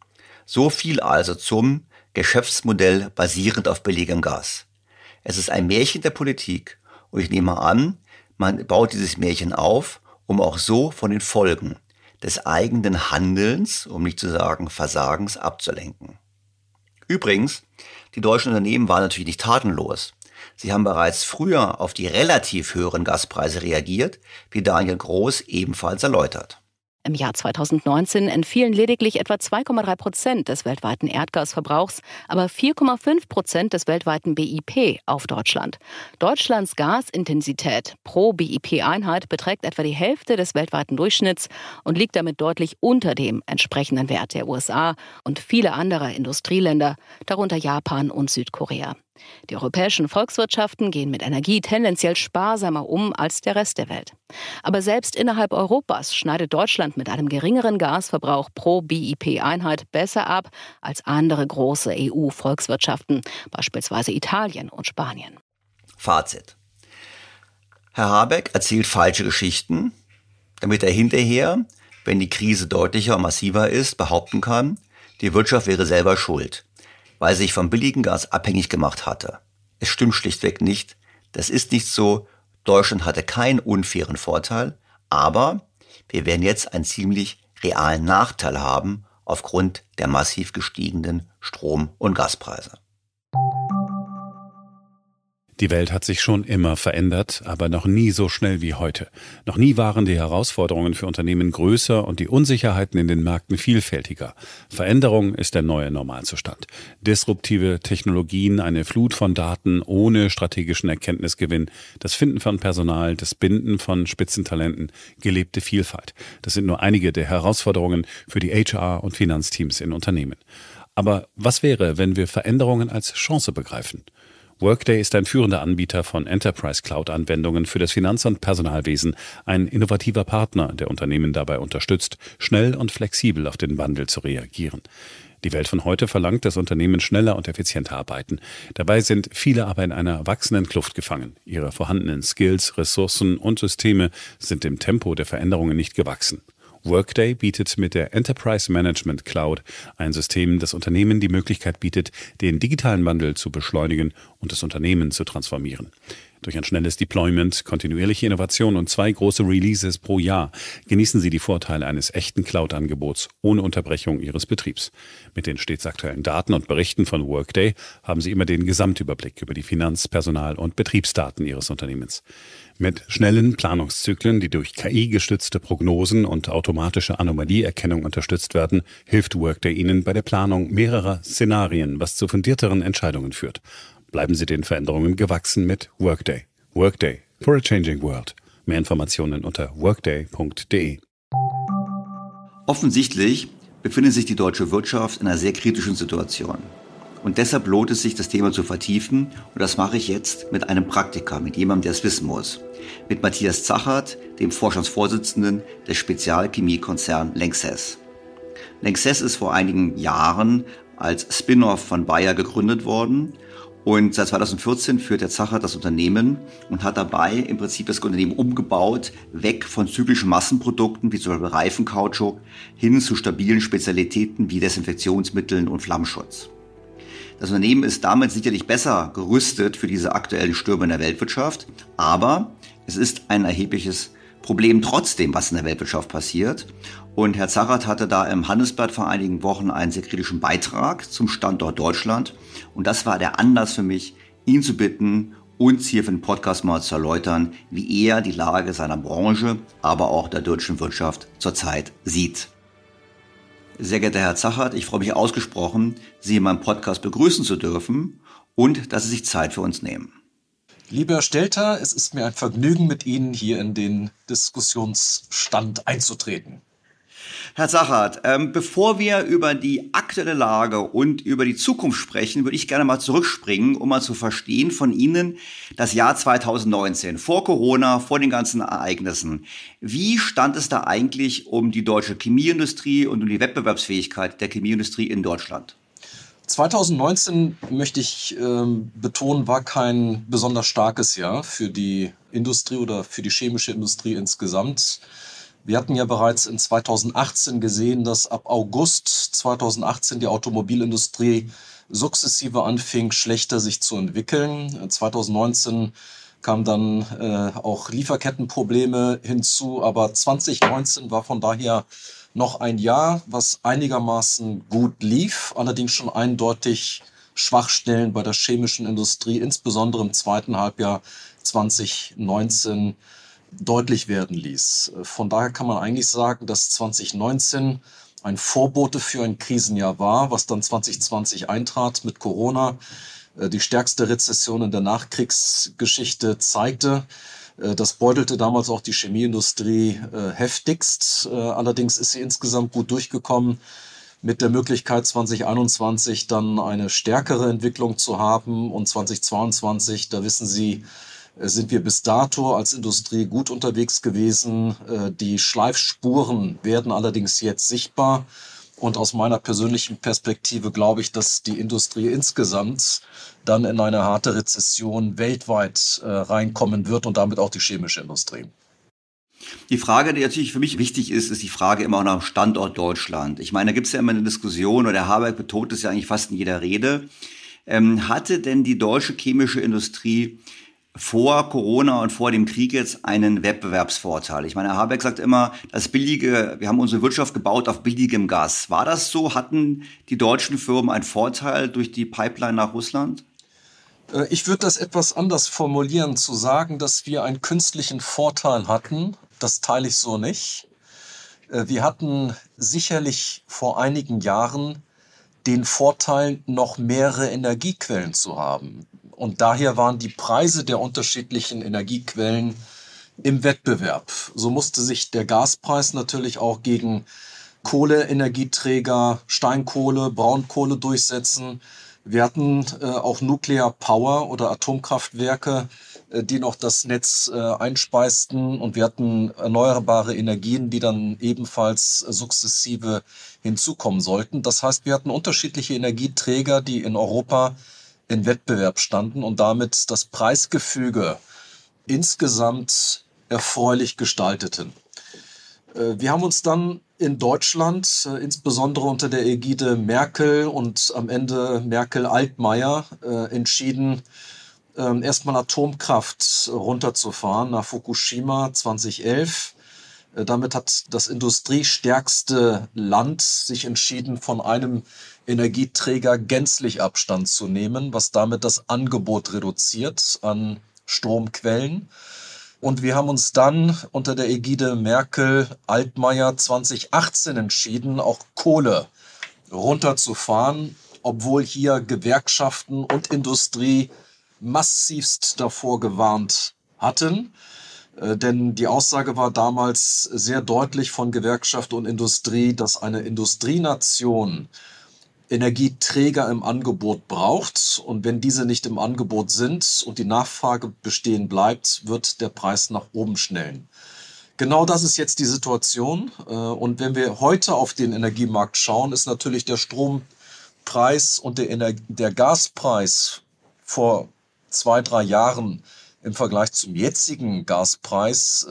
So viel also zum Geschäftsmodell basierend auf billigem Gas. Es ist ein Märchen der Politik und ich nehme an, man baut dieses Märchen auf, um auch so von den Folgen des eigenen Handelns, um nicht zu sagen Versagens, abzulenken. Übrigens, die deutschen Unternehmen waren natürlich nicht tatenlos. Sie haben bereits früher auf die relativ höheren Gaspreise reagiert, wie Daniel Groß ebenfalls erläutert. Im Jahr 2019 entfielen lediglich etwa 2,3% des weltweiten Erdgasverbrauchs, aber 4,5% des weltweiten BIP auf Deutschland. Deutschlands Gasintensität pro BIP-Einheit beträgt etwa die Hälfte des weltweiten Durchschnitts und liegt damit deutlich unter dem entsprechenden Wert der USA und vieler anderer Industrieländer, darunter Japan und Südkorea. Die europäischen Volkswirtschaften gehen mit Energie tendenziell sparsamer um als der Rest der Welt. Aber selbst innerhalb Europas schneidet Deutschland mit einem geringeren Gasverbrauch pro BIP-Einheit besser ab als andere große EU-Volkswirtschaften, beispielsweise Italien und Spanien. Fazit. Herr Habeck erzählt falsche Geschichten, damit er hinterher, wenn die Krise deutlicher und massiver ist, behaupten kann, die Wirtschaft wäre selber schuld, weil sie sich vom billigen Gas abhängig gemacht hatte. Es stimmt schlichtweg nicht. Das ist nicht so. Deutschland hatte keinen unfairen Vorteil, aber wir werden jetzt einen ziemlich realen Nachteil haben aufgrund der massiv gestiegenen Strom- und Gaspreise. Die Welt hat sich schon immer verändert, aber noch nie so schnell wie heute. Noch nie waren die Herausforderungen für Unternehmen größer und die Unsicherheiten in den Märkten vielfältiger. Veränderung ist der neue Normalzustand. Disruptive Technologien, eine Flut von Daten ohne strategischen Erkenntnisgewinn, das Finden von Personal, das Binden von Spitzentalenten, gelebte Vielfalt. Das sind nur einige der Herausforderungen für die HR- und Finanzteams in Unternehmen. Aber was wäre, wenn wir Veränderungen als Chance begreifen? Workday ist ein führender Anbieter von Enterprise-Cloud-Anwendungen für das Finanz- und Personalwesen, ein innovativer Partner, der Unternehmen dabei unterstützt, schnell und flexibel auf den Wandel zu reagieren. Die Welt von heute verlangt, dass Unternehmen schneller und effizienter arbeiten. Dabei sind viele aber in einer wachsenden Kluft gefangen. Ihre vorhandenen Skills, Ressourcen und Systeme sind dem Tempo der Veränderungen nicht gewachsen. Workday bietet mit der Enterprise Management Cloud ein System, das Unternehmen die Möglichkeit bietet, den digitalen Wandel zu beschleunigen und das Unternehmen zu transformieren. Durch ein schnelles Deployment, kontinuierliche Innovation und 2 große Releases pro Jahr genießen Sie die Vorteile eines echten Cloud-Angebots ohne Unterbrechung Ihres Betriebs. Mit den stets aktuellen Daten und Berichten von Workday haben Sie immer den Gesamtüberblick über die Finanz-, Personal- und Betriebsdaten Ihres Unternehmens. Mit schnellen Planungszyklen, die durch KI-gestützte Prognosen und automatische Anomalieerkennung unterstützt werden, hilft Workday Ihnen bei der Planung mehrerer Szenarien, was zu fundierteren Entscheidungen führt. Bleiben Sie den Veränderungen gewachsen mit Workday. Workday for a changing world. Mehr Informationen unter workday.de. Offensichtlich befindet sich die deutsche Wirtschaft in einer sehr kritischen Situation. Und deshalb lohnt es sich, das Thema zu vertiefen. Und das mache ich jetzt mit einem Praktiker, mit jemandem, der es wissen muss. Mit Matthias Zachert, dem Vorstandsvorsitzenden des Spezialchemiekonzerns Lanxess. Lanxess ist vor einigen Jahren als Spin-off von Bayer gegründet worden. Und seit 2014 führt der Zachert das Unternehmen und hat dabei im Prinzip das Unternehmen umgebaut, weg von zyklischen Massenprodukten wie zum Beispiel Reifenkautschuk hin zu stabilen Spezialitäten wie Desinfektionsmitteln und Flammschutz. Das Unternehmen ist damit sicherlich besser gerüstet für diese aktuellen Stürme in der Weltwirtschaft, aber es ist ein erhebliches Problem trotzdem, was in der Weltwirtschaft passiert. Und Herr Zachert hatte da im Handelsblatt vor einigen Wochen einen sehr kritischen Beitrag zum Standort Deutschland. Und das war der Anlass für mich, ihn zu bitten, uns hier für den Podcast mal zu erläutern, wie er die Lage seiner Branche, aber auch der deutschen Wirtschaft zurzeit sieht. Sehr geehrter Herr Zachert, ich freue mich ausgesprochen, Sie in meinem Podcast begrüßen zu dürfen und dass Sie sich Zeit für uns nehmen. Lieber Herr Stelter, es ist mir ein Vergnügen, mit Ihnen hier in den Diskussionsstand einzutreten. Herr Zachert, bevor wir über die aktuelle Lage und über die Zukunft sprechen, würde ich gerne mal zurückspringen, um mal zu verstehen von Ihnen das Jahr 2019, vor Corona, vor den ganzen Ereignissen. Wie stand es da eigentlich um die deutsche Chemieindustrie und um die Wettbewerbsfähigkeit der Chemieindustrie in Deutschland? 2019, möchte ich betonen, war kein besonders starkes Jahr für die Industrie oder für die chemische Industrie insgesamt. Wir hatten ja bereits in 2018 gesehen, dass ab August 2018 die Automobilindustrie sukzessive anfing, schlechter sich zu entwickeln. 2019 kamen dann auch Lieferkettenprobleme hinzu, aber 2019 war von daher noch ein Jahr, was einigermaßen gut lief, allerdings schon eindeutig Schwachstellen bei der chemischen Industrie, insbesondere im zweiten Halbjahr 2019 deutlich werden ließ. Von daher kann man eigentlich sagen, dass 2019 ein Vorbote für ein Krisenjahr war, was dann 2020 eintrat mit Corona, die stärkste Rezession in der Nachkriegsgeschichte zeigte. Das beutelte damals auch die Chemieindustrie heftigst. Allerdings ist sie insgesamt gut durchgekommen, mit der Möglichkeit 2021 dann eine stärkere Entwicklung zu haben. Und 2022, da wissen Sie, sind wir bis dato als Industrie gut unterwegs gewesen. Die Schleifspuren werden allerdings jetzt sichtbar. Und aus meiner persönlichen Perspektive glaube ich, dass die Industrie insgesamt dann in eine harte Rezession weltweit reinkommen wird und damit auch die chemische Industrie. Die Frage, die natürlich für mich wichtig ist, ist die Frage immer auch nach dem Standort Deutschland. Ich meine, da gibt es ja immer eine Diskussion, oder Herr Habeck betont es ja eigentlich fast in jeder Rede. Hatte denn die deutsche chemische Industrie vor Corona und vor dem Krieg jetzt einen Wettbewerbsvorteil? Ich meine, Herr Habeck sagt immer, wir haben unsere Wirtschaft gebaut auf billigem Gas. War das so? Hatten die deutschen Firmen einen Vorteil durch die Pipeline nach Russland? Ich würde das etwas anders formulieren, zu sagen, dass wir einen künstlichen Vorteil hatten. Das teile ich so nicht. Wir hatten sicherlich vor einigen Jahren den Vorteil, noch mehrere Energiequellen zu haben. Und daher waren die Preise der unterschiedlichen Energiequellen im Wettbewerb. So musste sich der Gaspreis natürlich auch gegen Kohleenergieträger, Steinkohle, Braunkohle durchsetzen. Wir hatten auch Nuclear Power oder Atomkraftwerke, die noch das Netz einspeisten. Und wir hatten erneuerbare Energien, die dann ebenfalls sukzessive hinzukommen sollten. Das heißt, wir hatten unterschiedliche Energieträger, die in Europa in Wettbewerb standen und damit das Preisgefüge insgesamt erfreulich gestalteten. Wir haben uns dann in Deutschland, insbesondere unter der Ägide Merkel und am Ende Merkel-Altmaier, entschieden, erstmal Atomkraft runterzufahren nach Fukushima 2011. Damit hat das industriestärkste Land sich entschieden, von einem Energieträger gänzlich Abstand zu nehmen, was damit das Angebot reduziert an Stromquellen. Und wir haben uns dann unter der Ägide Merkel-Altmaier 2018 entschieden, auch Kohle runterzufahren, obwohl hier Gewerkschaften und Industrie massivst davor gewarnt hatten. Denn die Aussage war damals sehr deutlich von Gewerkschaft und Industrie, dass eine Industrienation Energieträger im Angebot braucht. Und wenn diese nicht im Angebot sind und die Nachfrage bestehen bleibt, wird der Preis nach oben schnellen. Genau das ist jetzt die Situation. Und wenn wir heute auf den Energiemarkt schauen, ist natürlich der Strompreis und der Gaspreis vor 2-3 Jahren im Vergleich zum jetzigen Gaspreis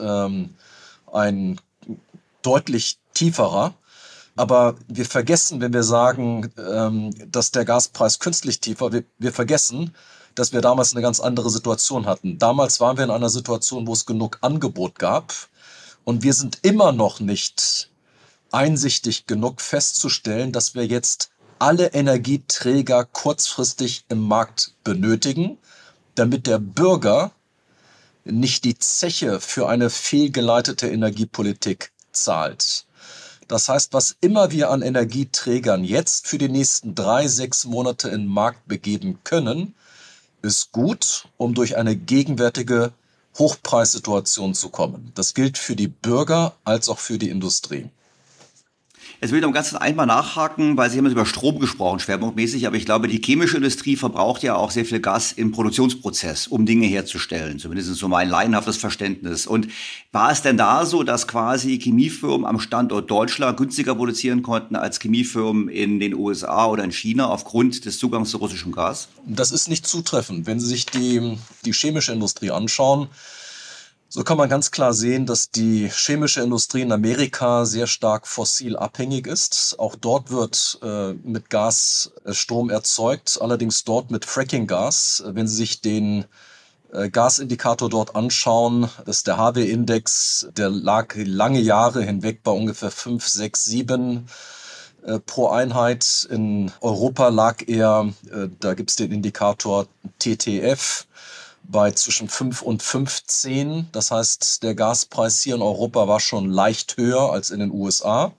ein deutlich tieferer. Aber wir vergessen, wenn wir sagen, dass der Gaspreis künstlich tief war, wir vergessen, dass wir damals eine ganz andere Situation hatten. Damals waren wir in einer Situation, wo es genug Angebot gab. Und wir sind immer noch nicht einsichtig genug festzustellen, dass wir jetzt alle Energieträger kurzfristig im Markt benötigen, damit der Bürger nicht die Zeche für eine fehlgeleitete Energiepolitik zahlt. Das heißt, was immer wir an Energieträgern jetzt für die nächsten 3-6 Monate in den Markt begeben können, ist gut, um durch eine gegenwärtige Hochpreissituation zu kommen. Das gilt für die Bürger als auch für die Industrie. Jetzt will ich noch ganz einmal nachhaken, weil Sie haben jetzt über Strom gesprochen, schwerpunktmäßig, aber ich glaube, die chemische Industrie verbraucht ja auch sehr viel Gas im Produktionsprozess, um Dinge herzustellen. Zumindest so mein laienhaftes Verständnis. Und war es denn da so, dass quasi Chemiefirmen am Standort Deutschland günstiger produzieren konnten als Chemiefirmen in den USA oder in China aufgrund des Zugangs zu russischem Gas? Das ist nicht zutreffend. Wenn Sie sich die chemische Industrie anschauen, so kann man ganz klar sehen, dass die chemische Industrie in Amerika sehr stark fossil abhängig ist. Auch dort wird mit Gas Strom erzeugt, allerdings dort mit Fracking-Gas. Wenn Sie sich den Gasindikator dort anschauen, das ist der HW-Index, der lag lange Jahre hinweg bei ungefähr 5, 6, 7 pro Einheit. In Europa lag er, da gibt es den Indikator TTF, bei zwischen 5 und 15. Das heißt, der Gaspreis hier in Europa war schon leicht höher als in den USA.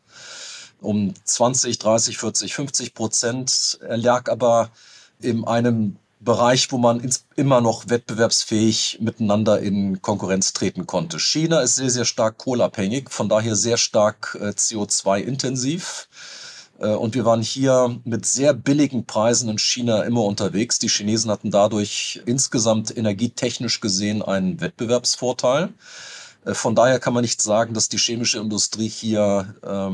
Um 20, 30, 40, 50%. Er lag aber in einem Bereich, wo man immer noch wettbewerbsfähig miteinander in Konkurrenz treten konnte. China ist sehr, sehr stark kohleabhängig, von daher sehr stark CO2-intensiv. Und wir waren hier mit sehr billigen Preisen in China immer unterwegs. Die Chinesen hatten dadurch insgesamt energietechnisch gesehen einen Wettbewerbsvorteil. Von daher kann man nicht sagen, dass die chemische Industrie hier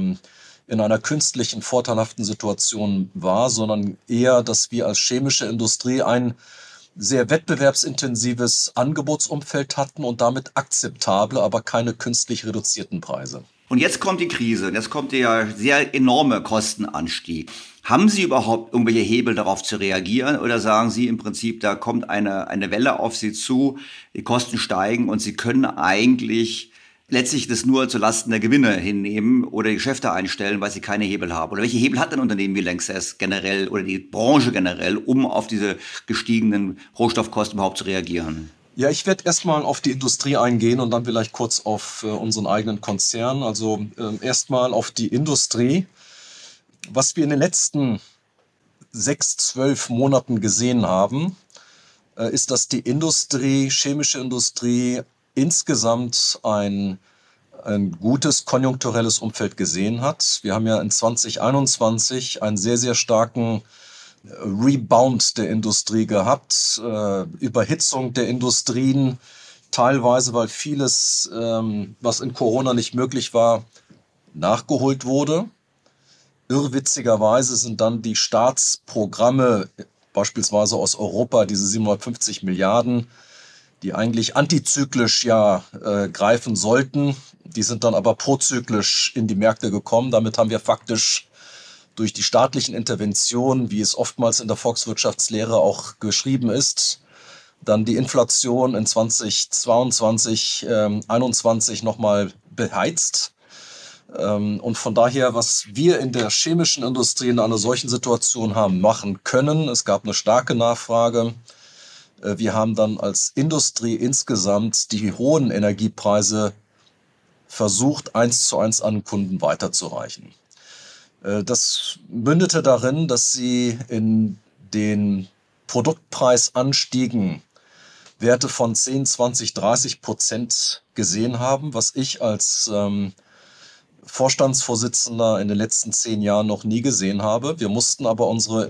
in einer künstlichen, vorteilhaften Situation war, sondern eher, dass wir als chemische Industrie ein sehr wettbewerbsintensives Angebotsumfeld hatten und damit akzeptable, aber keine künstlich reduzierten Preise. Und jetzt kommt die Krise, jetzt kommt der sehr enorme Kostenanstieg. Haben Sie überhaupt irgendwelche Hebel darauf zu reagieren oder sagen Sie im Prinzip, da kommt eine Welle auf Sie zu, die Kosten steigen und Sie können eigentlich letztlich das nur zu Lasten der Gewinne hinnehmen oder die Geschäfte einstellen, weil sie keine Hebel haben? Oder welche Hebel hat ein Unternehmen wie LANXESS generell oder die Branche generell, um auf diese gestiegenen Rohstoffkosten überhaupt zu reagieren? Ja, ich werde erstmal auf die Industrie eingehen und dann vielleicht kurz auf unseren eigenen Konzern. Also erstmal auf die Industrie. Was wir in den letzten 6, 12 Monaten gesehen haben, ist, dass die Industrie, chemische Industrie, insgesamt ein gutes konjunkturelles Umfeld gesehen hat. Wir haben ja in 2021 einen sehr, sehr starken Rebound der Industrie gehabt, Überhitzung der Industrien, teilweise, weil vieles, was in Corona nicht möglich war, nachgeholt wurde. Irrwitzigerweise sind dann die Staatsprogramme, beispielsweise aus Europa, diese 750 Milliarden, die eigentlich antizyklisch greifen sollten. Die sind dann aber prozyklisch in die Märkte gekommen. Damit haben wir faktisch durch die staatlichen Interventionen, wie es oftmals in der Volkswirtschaftslehre auch geschrieben ist, dann die Inflation in 2022, 2021 nochmal beheizt. Und von daher, was wir in der chemischen Industrie in einer solchen Situation haben machen können, es gab eine starke Nachfrage. Wir haben dann als Industrie insgesamt die hohen Energiepreise versucht, 1:1 an Kunden weiterzureichen. Das mündete darin, dass sie in den Produktpreisanstiegen Werte von 10, 20, 30% gesehen haben, was ich als Vorstandsvorsitzender in den letzten 10 Jahren noch nie gesehen habe. Wir mussten aber unsere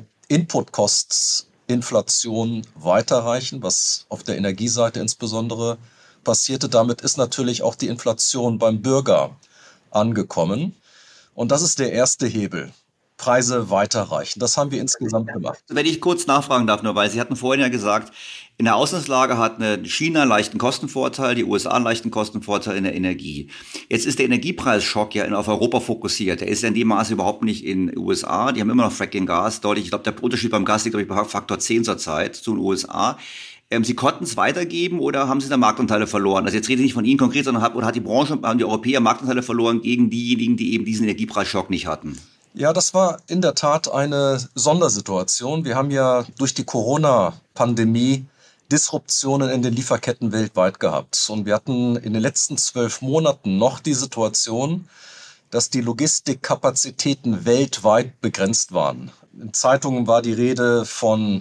Input-Costs-Inflation weiterreichen, was auf der Energieseite insbesondere passierte. Damit ist natürlich auch die Inflation beim Bürger angekommen. Und das ist der erste Hebel. Preise weiterreichen. Das haben wir insgesamt gemacht. Wenn ich kurz nachfragen darf, nur weil Sie hatten vorhin ja gesagt, in der Ausgangslage hat China einen leichten Kostenvorteil, die USA einen leichten Kostenvorteil in der Energie. Jetzt ist der Energiepreisschock ja auf Europa fokussiert. Der ist ja in dem Maße überhaupt nicht in den USA. Die haben immer noch Fracking-Gas deutlich. Ich glaube, der Unterschied beim Gas liegt, glaube ich, bei Faktor 10 zurzeit zu den USA. Sie konnten es weitergeben oder haben Sie da Marktanteile verloren? Also jetzt rede ich nicht von Ihnen konkret, sondern hat die Branche, haben die Europäer Marktanteile verloren gegen diejenigen, die eben diesen Energiepreisschock nicht hatten? Ja, das war in der Tat eine Sondersituation. Wir haben ja durch die Corona-Pandemie Disruptionen in den Lieferketten weltweit gehabt. Und wir hatten in den letzten 12 Monaten noch die Situation, dass die Logistikkapazitäten weltweit begrenzt waren. In Zeitungen war die Rede von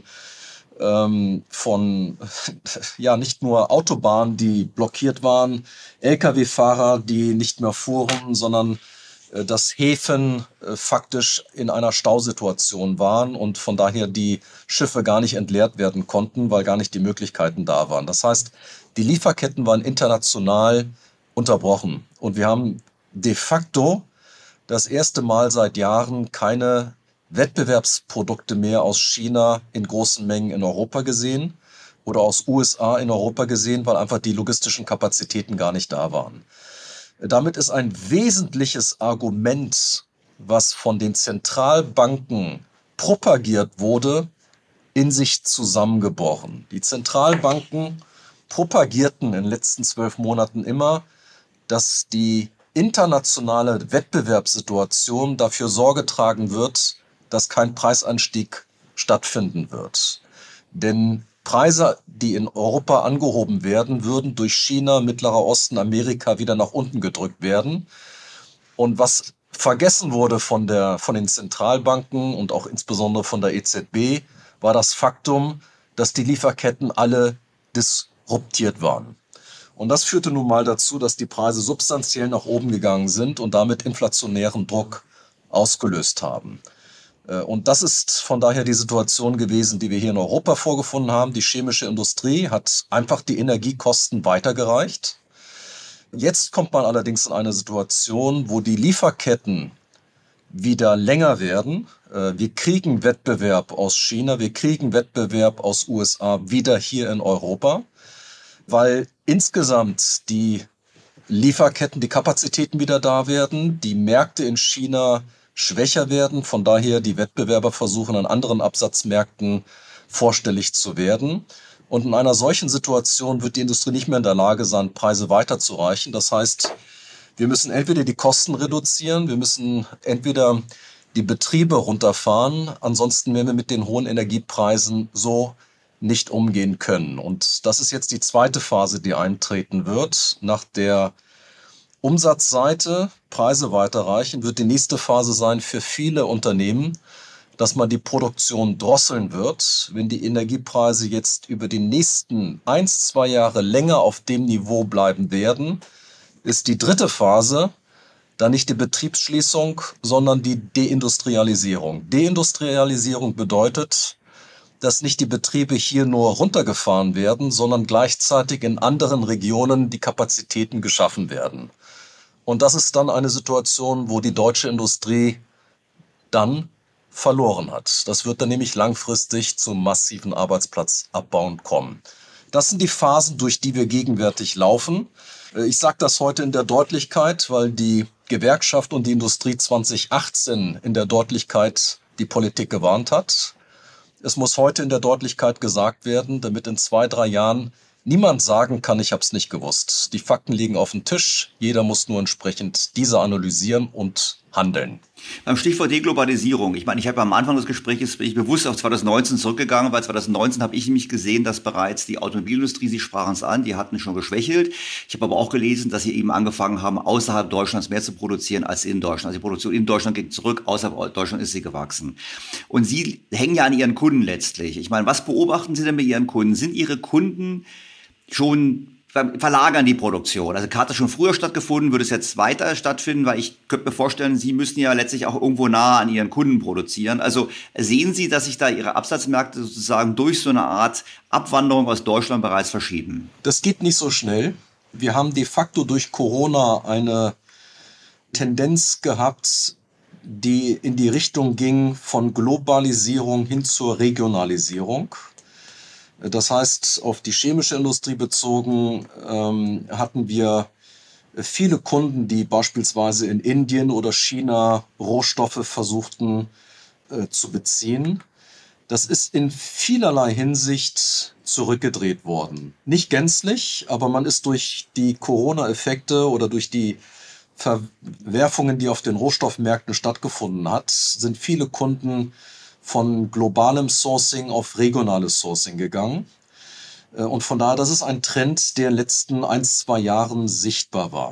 nicht nur Autobahnen, die blockiert waren, Lkw-Fahrer, die nicht mehr fuhren, sondern dass Häfen faktisch in einer Stausituation waren und von daher die Schiffe gar nicht entleert werden konnten, weil gar nicht die Möglichkeiten da waren. Das heißt, die Lieferketten waren international unterbrochen und wir haben de facto das erste Mal seit Jahren keine Wettbewerbsprodukte mehr aus China in großen Mengen in Europa gesehen oder aus USA in Europa gesehen, weil einfach die logistischen Kapazitäten gar nicht da waren. Damit ist ein wesentliches Argument, was von den Zentralbanken propagiert wurde, in sich zusammengebrochen. Die Zentralbanken propagierten in den letzten 12 Monaten immer, dass die internationale Wettbewerbssituation dafür Sorge tragen wird, dass kein Preisanstieg stattfinden wird. Denn Preise, die in Europa angehoben werden, würden durch China, Mittlerer Osten, Amerika wieder nach unten gedrückt werden. Und was vergessen wurde von den Zentralbanken und auch insbesondere von der EZB, war das Faktum, dass die Lieferketten alle disruptiert waren. Und das führte nun mal dazu, dass die Preise substanziell nach oben gegangen sind und damit inflationären Druck ausgelöst haben. Und das ist von daher die Situation gewesen, die wir hier in Europa vorgefunden haben. Die chemische Industrie hat einfach die Energiekosten weitergereicht. Jetzt kommt man allerdings in eine Situation, wo die Lieferketten wieder länger werden. Wir kriegen Wettbewerb aus China, wir kriegen Wettbewerb aus USA wieder hier in Europa, weil insgesamt die Lieferketten, die Kapazitäten wieder da werden, die Märkte in China schwächer werden, von daher die Wettbewerber versuchen, an anderen Absatzmärkten vorstellig zu werden. Und in einer solchen Situation wird die Industrie nicht mehr in der Lage sein, Preise weiterzureichen. Das heißt, wir müssen entweder die Kosten reduzieren, wir müssen entweder die Betriebe runterfahren, ansonsten werden wir mit den hohen Energiepreisen so nicht umgehen können. Und das ist jetzt die zweite Phase, die eintreten wird. Nach der Umsatzseite, Preise weiterreichen, wird die nächste Phase sein für viele Unternehmen, dass man die Produktion drosseln wird. Wenn die Energiepreise jetzt über die nächsten 1-2 Jahre länger auf dem Niveau bleiben werden, ist die dritte Phase dann nicht die Betriebsschließung, sondern die Deindustrialisierung. Deindustrialisierung bedeutet, dass nicht die Betriebe hier nur runtergefahren werden, sondern gleichzeitig in anderen Regionen die Kapazitäten geschaffen werden. Und das ist dann eine Situation, wo die deutsche Industrie dann verloren hat. Das wird dann nämlich langfristig zu massiven Arbeitsplatzabbauen kommen. Das sind die Phasen, durch die wir gegenwärtig laufen. Ich sage das heute in der Deutlichkeit, weil die Gewerkschaft und die Industrie 2018 in der Deutlichkeit die Politik gewarnt hat. Es muss heute in der Deutlichkeit gesagt werden, damit in 2-3 Jahren niemand sagen kann, ich habe es nicht gewusst. Die Fakten liegen auf dem Tisch. Jeder muss nur entsprechend diese analysieren und handeln. Beim Stichwort Deglobalisierung. Ich meine, ich habe am Anfang des Gesprächs bin ich bewusst auf 2019 zurückgegangen, weil 2019 habe ich nämlich gesehen, dass bereits die Automobilindustrie, Sie sprachen es an, die hatten schon geschwächelt. Ich habe aber auch gelesen, dass sie eben angefangen haben, außerhalb Deutschlands mehr zu produzieren als in Deutschland. Also die Produktion in Deutschland ging zurück, außerhalb Deutschland ist sie gewachsen. Und Sie hängen ja an Ihren Kunden letztlich. Ich meine, was beobachten Sie denn bei Ihren Kunden? Sind Ihre Kunden schon verlagern die Produktion? Also hat das schon früher stattgefunden, würde es jetzt weiter stattfinden? Weil ich könnte mir vorstellen, Sie müssen ja letztlich auch irgendwo nah an Ihren Kunden produzieren. Also sehen Sie, dass sich da Ihre Absatzmärkte sozusagen durch so eine Art Abwanderung aus Deutschland bereits verschieben? Das geht nicht so schnell. Wir haben de facto durch Corona eine Tendenz gehabt, die in die Richtung ging von Globalisierung hin zur Regionalisierung. Das heißt, auf die chemische Industrie bezogen hatten wir viele Kunden, die beispielsweise in Indien oder China Rohstoffe versuchten zu beziehen. Das ist in vielerlei Hinsicht zurückgedreht worden. Nicht gänzlich, aber man ist durch die Corona-Effekte oder durch die Verwerfungen, die auf den Rohstoffmärkten stattgefunden hat, sind viele Kunden von globalem Sourcing auf regionales Sourcing gegangen. Und von daher, das ist ein Trend, der in den letzten 1-2 Jahren sichtbar war.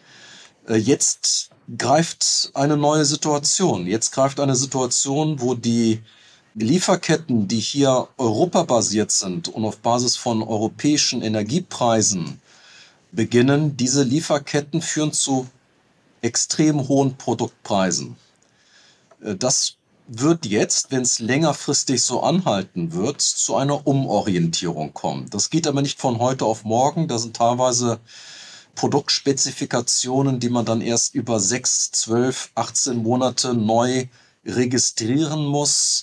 Jetzt greift eine neue Situation. Jetzt greift eine Situation, wo die Lieferketten, die hier europabasiert sind und auf Basis von europäischen Energiepreisen beginnen, diese Lieferketten führen zu extrem hohen Produktpreisen. Das wird jetzt, wenn es längerfristig so anhalten wird, zu einer Umorientierung kommen. Das geht aber nicht von heute auf morgen. Da sind teilweise Produktspezifikationen, die man dann erst über 6, 12, 18 Monate neu registrieren muss,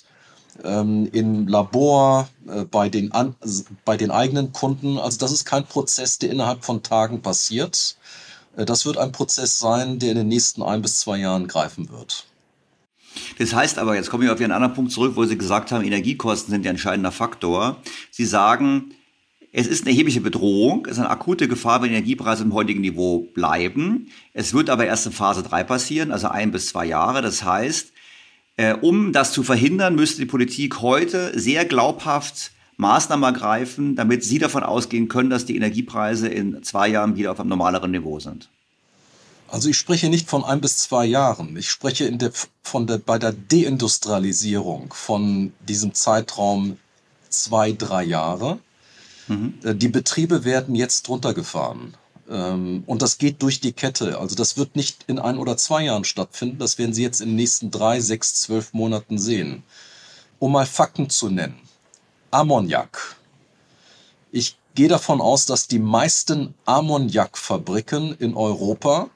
im Labor, bei den eigenen Kunden. Also das ist kein Prozess, der innerhalb von Tagen passiert. Das wird ein Prozess sein, der in den nächsten 1 bis 2 Jahren greifen wird. Das heißt aber, jetzt komme ich auf Ihren anderen Punkt zurück, wo Sie gesagt haben, Energiekosten sind der entscheidende Faktor. Sie sagen, es ist eine erhebliche Bedrohung, es ist eine akute Gefahr, wenn Energiepreise im heutigen Niveau bleiben. Es wird aber erst in Phase 3 passieren, also 1 bis 2 Jahre. Das heißt, um das zu verhindern, müsste die Politik heute sehr glaubhaft Maßnahmen ergreifen, damit Sie davon ausgehen können, dass die Energiepreise in 2 Jahren wieder auf einem normaleren Niveau sind? Also ich spreche nicht von 1 bis 2 Jahren. Ich spreche bei der Deindustrialisierung von diesem Zeitraum 2, 3 Jahre. Die Betriebe werden jetzt runtergefahren. Und das geht durch die Kette. Also das wird nicht in 1 oder 2 Jahren stattfinden. Das werden Sie jetzt in den nächsten 3, 6, 12 Monaten sehen. Um mal Fakten zu nennen. Ammoniak. Ich gehe davon aus, dass die meisten Ammoniakfabriken in Europa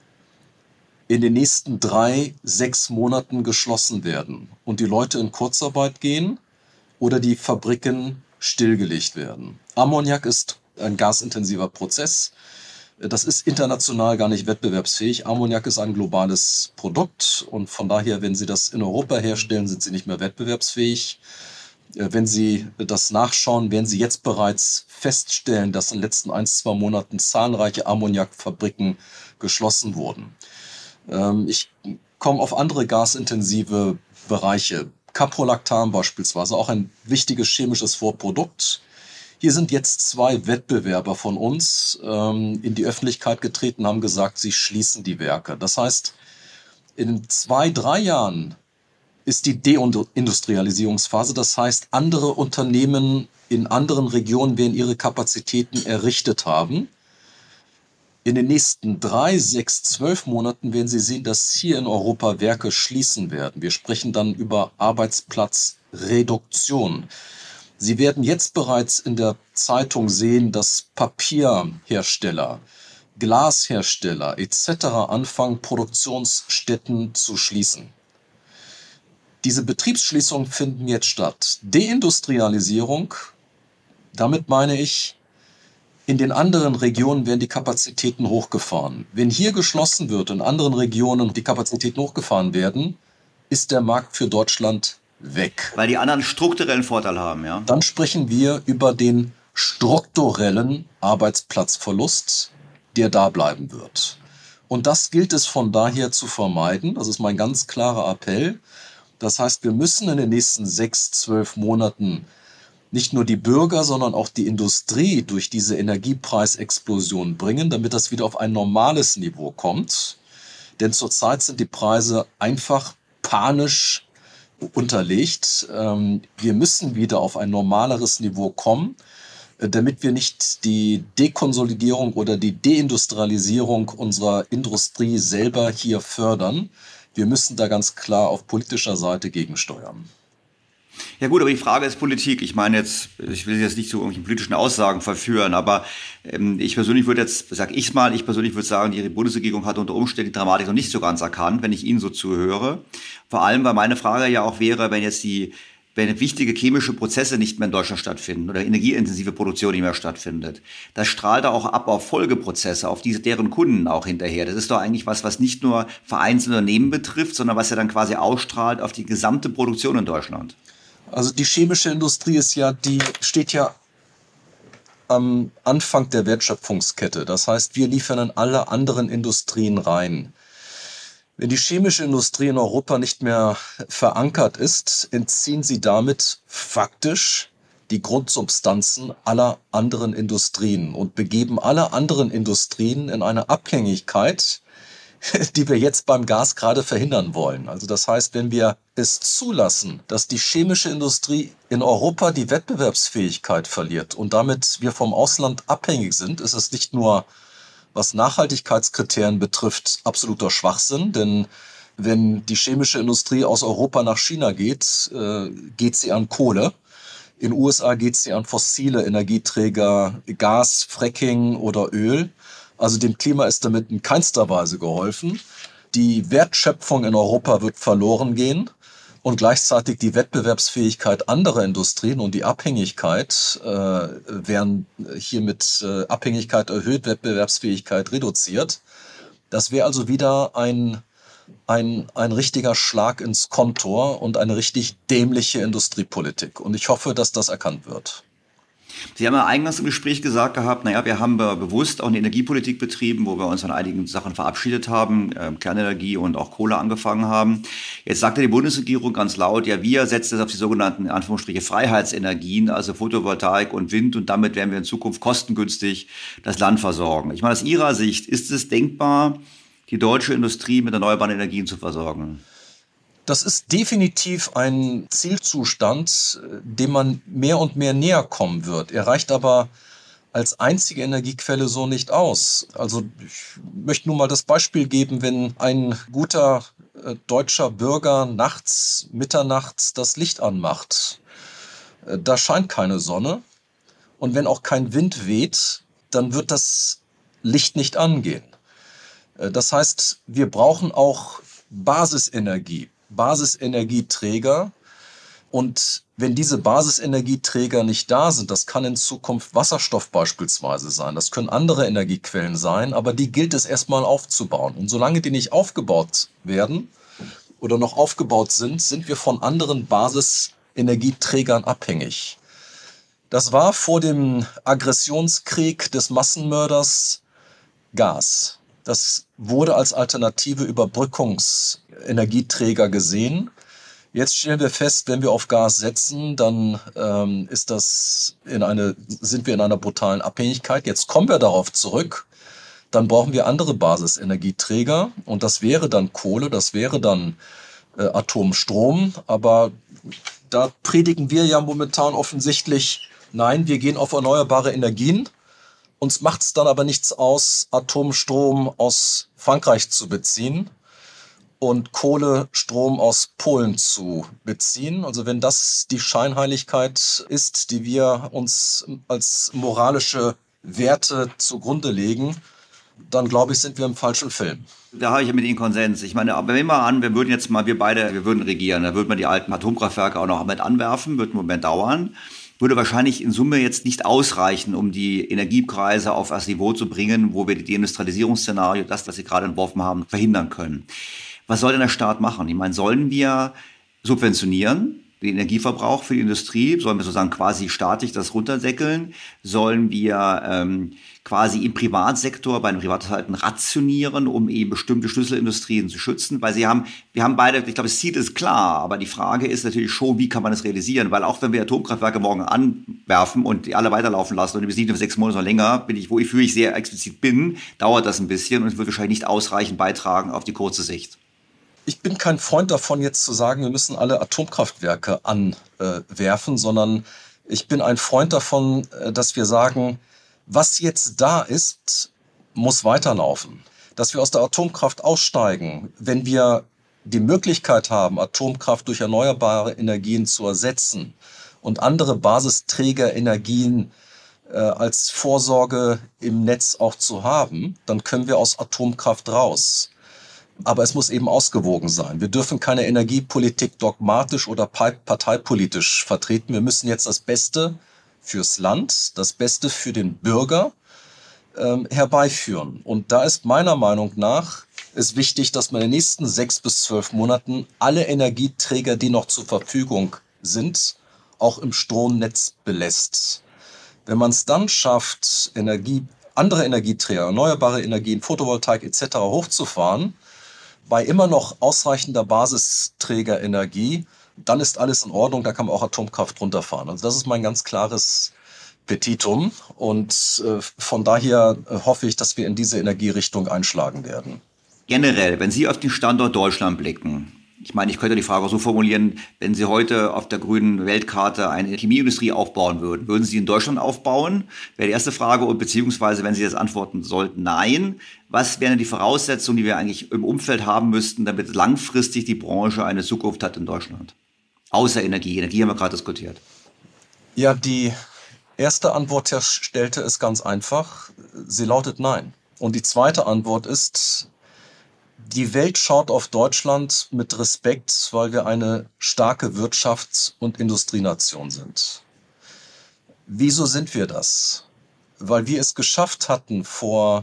in den nächsten 3, 6 Monaten geschlossen werden und die Leute in Kurzarbeit gehen oder die Fabriken stillgelegt werden. Ammoniak ist ein gasintensiver Prozess. Das ist international gar nicht wettbewerbsfähig. Ammoniak ist ein globales Produkt und von daher, wenn Sie das in Europa herstellen, sind Sie nicht mehr wettbewerbsfähig. Wenn Sie das nachschauen, werden Sie jetzt bereits feststellen, dass in den letzten 1, 2 Monaten zahlreiche Ammoniakfabriken geschlossen wurden. Ich komme auf andere gasintensive Bereiche. Caprolactam beispielsweise, auch ein wichtiges chemisches Vorprodukt. Hier sind jetzt 2 Wettbewerber von uns in die Öffentlichkeit getreten, haben gesagt, sie schließen die Werke. Das heißt, in 2, 3 Jahren ist die Deindustrialisierungsphase. Das heißt, andere Unternehmen in anderen Regionen werden ihre Kapazitäten errichtet haben. In den nächsten 3, 6, 12 Monaten werden Sie sehen, dass hier in Europa Werke schließen werden. Wir sprechen dann über Arbeitsplatzreduktion. Sie werden jetzt bereits in der Zeitung sehen, dass Papierhersteller, Glashersteller etc. anfangen, Produktionsstätten zu schließen. Diese Betriebsschließungen finden jetzt statt. Deindustrialisierung, damit meine ich, in den anderen Regionen werden die Kapazitäten hochgefahren. Wenn hier geschlossen wird, in anderen Regionen die Kapazitäten hochgefahren werden, ist der Markt für Deutschland weg. Weil die anderen strukturellen Vorteil haben, ja? Dann sprechen wir über den strukturellen Arbeitsplatzverlust, der da bleiben wird. Und das gilt es von daher zu vermeiden. Das ist mein ganz klarer Appell. Das heißt, wir müssen in den nächsten 6, 12 Monaten nicht nur die Bürger, sondern auch die Industrie durch diese Energiepreisexplosion bringen, damit das wieder auf ein normales Niveau kommt. Denn zurzeit sind die Preise einfach panisch unterlegt. Wir müssen wieder auf ein normaleres Niveau kommen, damit wir nicht die Dekonsolidierung oder die Deindustrialisierung unserer Industrie selber hier fördern. Wir müssen da ganz klar auf politischer Seite gegensteuern. Ja gut, aber die Frage ist Politik. Ich meine jetzt, ich will jetzt nicht zu irgendwelchen politischen Aussagen verführen, aber ich persönlich würde sagen, die Bundesregierung hat unter Umständen die Dramatik noch nicht so ganz erkannt, wenn ich Ihnen so zuhöre. Vor allem, weil meine Frage ja auch wäre, wenn wichtige chemische Prozesse nicht mehr in Deutschland stattfinden oder energieintensive Produktion nicht mehr stattfindet, das strahlt auch ab auf Folgeprozesse, auf deren Kunden auch hinterher. Das ist doch eigentlich was nicht nur vereinzelte Unternehmen betrifft, sondern was ja dann quasi ausstrahlt auf die gesamte Produktion in Deutschland. Also die chemische Industrie steht ja am Anfang der Wertschöpfungskette. Das heißt, wir liefern in alle anderen Industrien rein. Wenn die chemische Industrie in Europa nicht mehr verankert ist, entziehen sie damit faktisch die Grundsubstanzen aller anderen Industrien und begeben alle anderen Industrien in eine Abhängigkeit, die wir jetzt beim Gas gerade verhindern wollen. Also das heißt, wenn wir es zulassen, dass die chemische Industrie in Europa die Wettbewerbsfähigkeit verliert und damit wir vom Ausland abhängig sind, ist es nicht nur, was Nachhaltigkeitskriterien betrifft, absoluter Schwachsinn, denn wenn die chemische Industrie aus Europa nach China geht, geht sie an Kohle. In den USA geht sie an fossile Energieträger, Gas, Fracking oder Öl. Also dem Klima ist damit in keinster Weise geholfen. Die Wertschöpfung in Europa wird verloren gehen und gleichzeitig die Wettbewerbsfähigkeit anderer Industrien und die Abhängigkeit werden hier mit Abhängigkeit erhöht, Wettbewerbsfähigkeit reduziert. Das wäre also wieder ein richtiger Schlag ins Kontor und eine richtig dämliche Industriepolitik. Und ich hoffe, dass das erkannt wird. Sie haben ja eingangs im Gespräch gesagt gehabt, wir haben bewusst auch eine Energiepolitik betrieben, wo wir uns von einigen Sachen verabschiedet haben, Kernenergie und auch Kohle angefangen haben. Jetzt sagte die Bundesregierung ganz laut, wir setzen jetzt auf die sogenannten, in Anführungsstriche, Freiheitsenergien, also Photovoltaik und Wind, und damit werden wir in Zukunft kostengünstig das Land versorgen. Ich meine, aus Ihrer Sicht, ist es denkbar, die deutsche Industrie mit erneuerbaren Energien zu versorgen? Das ist definitiv ein Zielzustand, dem man mehr und mehr näher kommen wird. Er reicht aber als einzige Energiequelle so nicht aus. Also ich möchte nur mal das Beispiel geben, wenn ein guter deutscher Bürger mitternachts das Licht anmacht, da scheint keine Sonne, und wenn auch kein Wind weht, dann wird das Licht nicht angehen. Das heißt, wir brauchen auch Basisenergieträger. Und wenn diese Basisenergieträger nicht da sind, das kann in Zukunft Wasserstoff beispielsweise sein, das können andere Energiequellen sein, aber die gilt es erstmal aufzubauen. Und solange die nicht aufgebaut werden oder noch aufgebaut sind, sind wir von anderen Basisenergieträgern abhängig. Das war vor dem Aggressionskrieg des Massenmörders Gas. Das wurde als alternative Überbrückungsenergieträger gesehen. Jetzt stellen wir fest, wenn wir auf Gas setzen, dann sind wir in einer brutalen Abhängigkeit. Jetzt kommen wir darauf zurück. Dann brauchen wir andere Basisenergieträger, und das wäre dann Kohle, das wäre dann Atomstrom. Aber da predigen wir ja momentan offensichtlich, nein, wir gehen auf erneuerbare Energien. Uns macht es dann aber nichts aus, Atomstrom aus Frankreich zu beziehen und Kohlestrom aus Polen zu beziehen. Also wenn das die Scheinheiligkeit ist, die wir uns als moralische Werte zugrunde legen, dann glaube ich, sind wir im falschen Film. Da habe ich ja mit Ihnen Konsens. Ich meine, aber nehmen wir an, wir würden regieren, dann würden wir die alten Atomkraftwerke auch noch mit anwerfen, wird einen Moment dauern. Würde wahrscheinlich in Summe jetzt nicht ausreichen, um die Energiepreise auf das Niveau zu bringen, wo wir die Deindustrialisierungsszenario, das, was Sie gerade entworfen haben, verhindern können. Was soll denn der Staat machen? Ich meine, sollen wir subventionieren, den Energieverbrauch für die Industrie? Sollen wir sozusagen quasi staatlich das runterdeckeln? Sollen wir quasi im Privatsektor, bei den Privathaushalten rationieren, um eben bestimmte Schlüsselindustrien zu schützen? Weil wir haben beide, ich glaube, das Ziel ist klar, aber die Frage ist natürlich schon, wie kann man das realisieren? Weil auch wenn wir Atomkraftwerke morgen anwerfen und die alle weiterlaufen lassen und bis nicht für 6 Monate oder länger, wo ich sehr explizit bin, dauert das ein bisschen, und es wird wahrscheinlich nicht ausreichend beitragen auf die kurze Sicht. Ich bin kein Freund davon, jetzt zu sagen, wir müssen alle Atomkraftwerke anwerfen, sondern ich bin ein Freund davon, dass wir sagen, was jetzt da ist, muss weiterlaufen. Dass wir aus der Atomkraft aussteigen, wenn wir die Möglichkeit haben, Atomkraft durch erneuerbare Energien zu ersetzen und andere Basisträgerenergien als Vorsorge im Netz auch zu haben, dann können wir aus Atomkraft raus. Aber es muss eben ausgewogen sein. Wir dürfen keine Energiepolitik dogmatisch oder parteipolitisch vertreten. Wir müssen jetzt das Beste fürs Land, das Beste für den Bürger herbeiführen. Und da ist meiner Meinung nach wichtig, dass man in den nächsten 6 bis 12 Monaten alle Energieträger, die noch zur Verfügung sind, auch im Stromnetz belässt. Wenn man es dann schafft, andere Energieträger, erneuerbare Energien, Photovoltaik etc. hochzufahren, bei immer noch ausreichender Basisträgerenergie, dann ist alles in Ordnung, da kann man auch Atomkraft runterfahren. Also das ist mein ganz klares Petitum, und von daher hoffe ich, dass wir in diese Energierichtung einschlagen werden. Generell, wenn Sie auf den Standort Deutschland blicken, ich meine, ich könnte die Frage auch so formulieren, wenn Sie heute auf der grünen Weltkarte eine Chemieindustrie aufbauen würden Sie in Deutschland aufbauen? Wäre die erste Frage. Und beziehungsweise, wenn Sie das antworten sollten, nein, was wären die Voraussetzungen, die wir eigentlich im Umfeld haben müssten, damit langfristig die Branche eine Zukunft hat in Deutschland? Außer Energie. Energie haben wir gerade diskutiert. Ja, die erste Antwort, Herr Stelte, ist ganz einfach. Sie lautet nein. Und die zweite Antwort ist, die Welt schaut auf Deutschland mit Respekt, weil wir eine starke Wirtschafts- und Industrienation sind. Wieso sind wir das? Weil wir es geschafft hatten, vor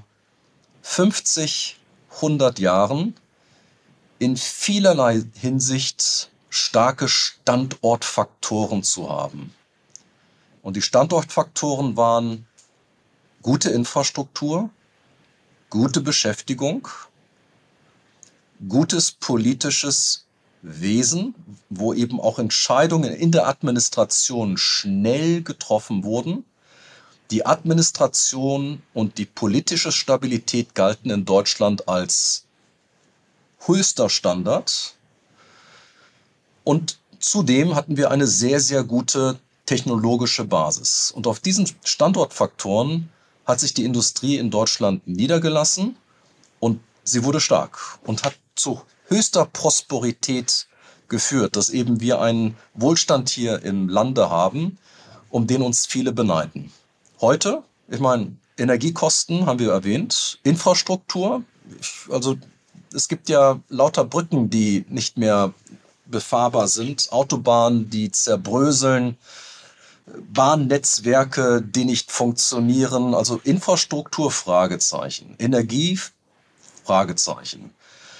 50, 100 Jahren in vielerlei Hinsicht starke Standortfaktoren zu haben. Und die Standortfaktoren waren gute Infrastruktur, gute Beschäftigung, gutes politisches Wesen, wo eben auch Entscheidungen in der Administration schnell getroffen wurden. Die Administration und die politische Stabilität galten in Deutschland als höchster Standard. Und zudem hatten wir eine sehr, sehr gute technologische Basis. Und auf diesen Standortfaktoren hat sich die Industrie in Deutschland niedergelassen und sie wurde stark und hat zu höchster Prosperität geführt, dass eben wir einen Wohlstand hier im Lande haben, um den uns viele beneiden. Heute, ich meine, Energiekosten haben wir erwähnt, Infrastruktur, also es gibt ja lauter Brücken, die nicht mehr befahrbar sind, Autobahnen, die zerbröseln, Bahnnetzwerke, die nicht funktionieren, also Infrastruktur, Fragezeichen, Energie, Fragezeichen.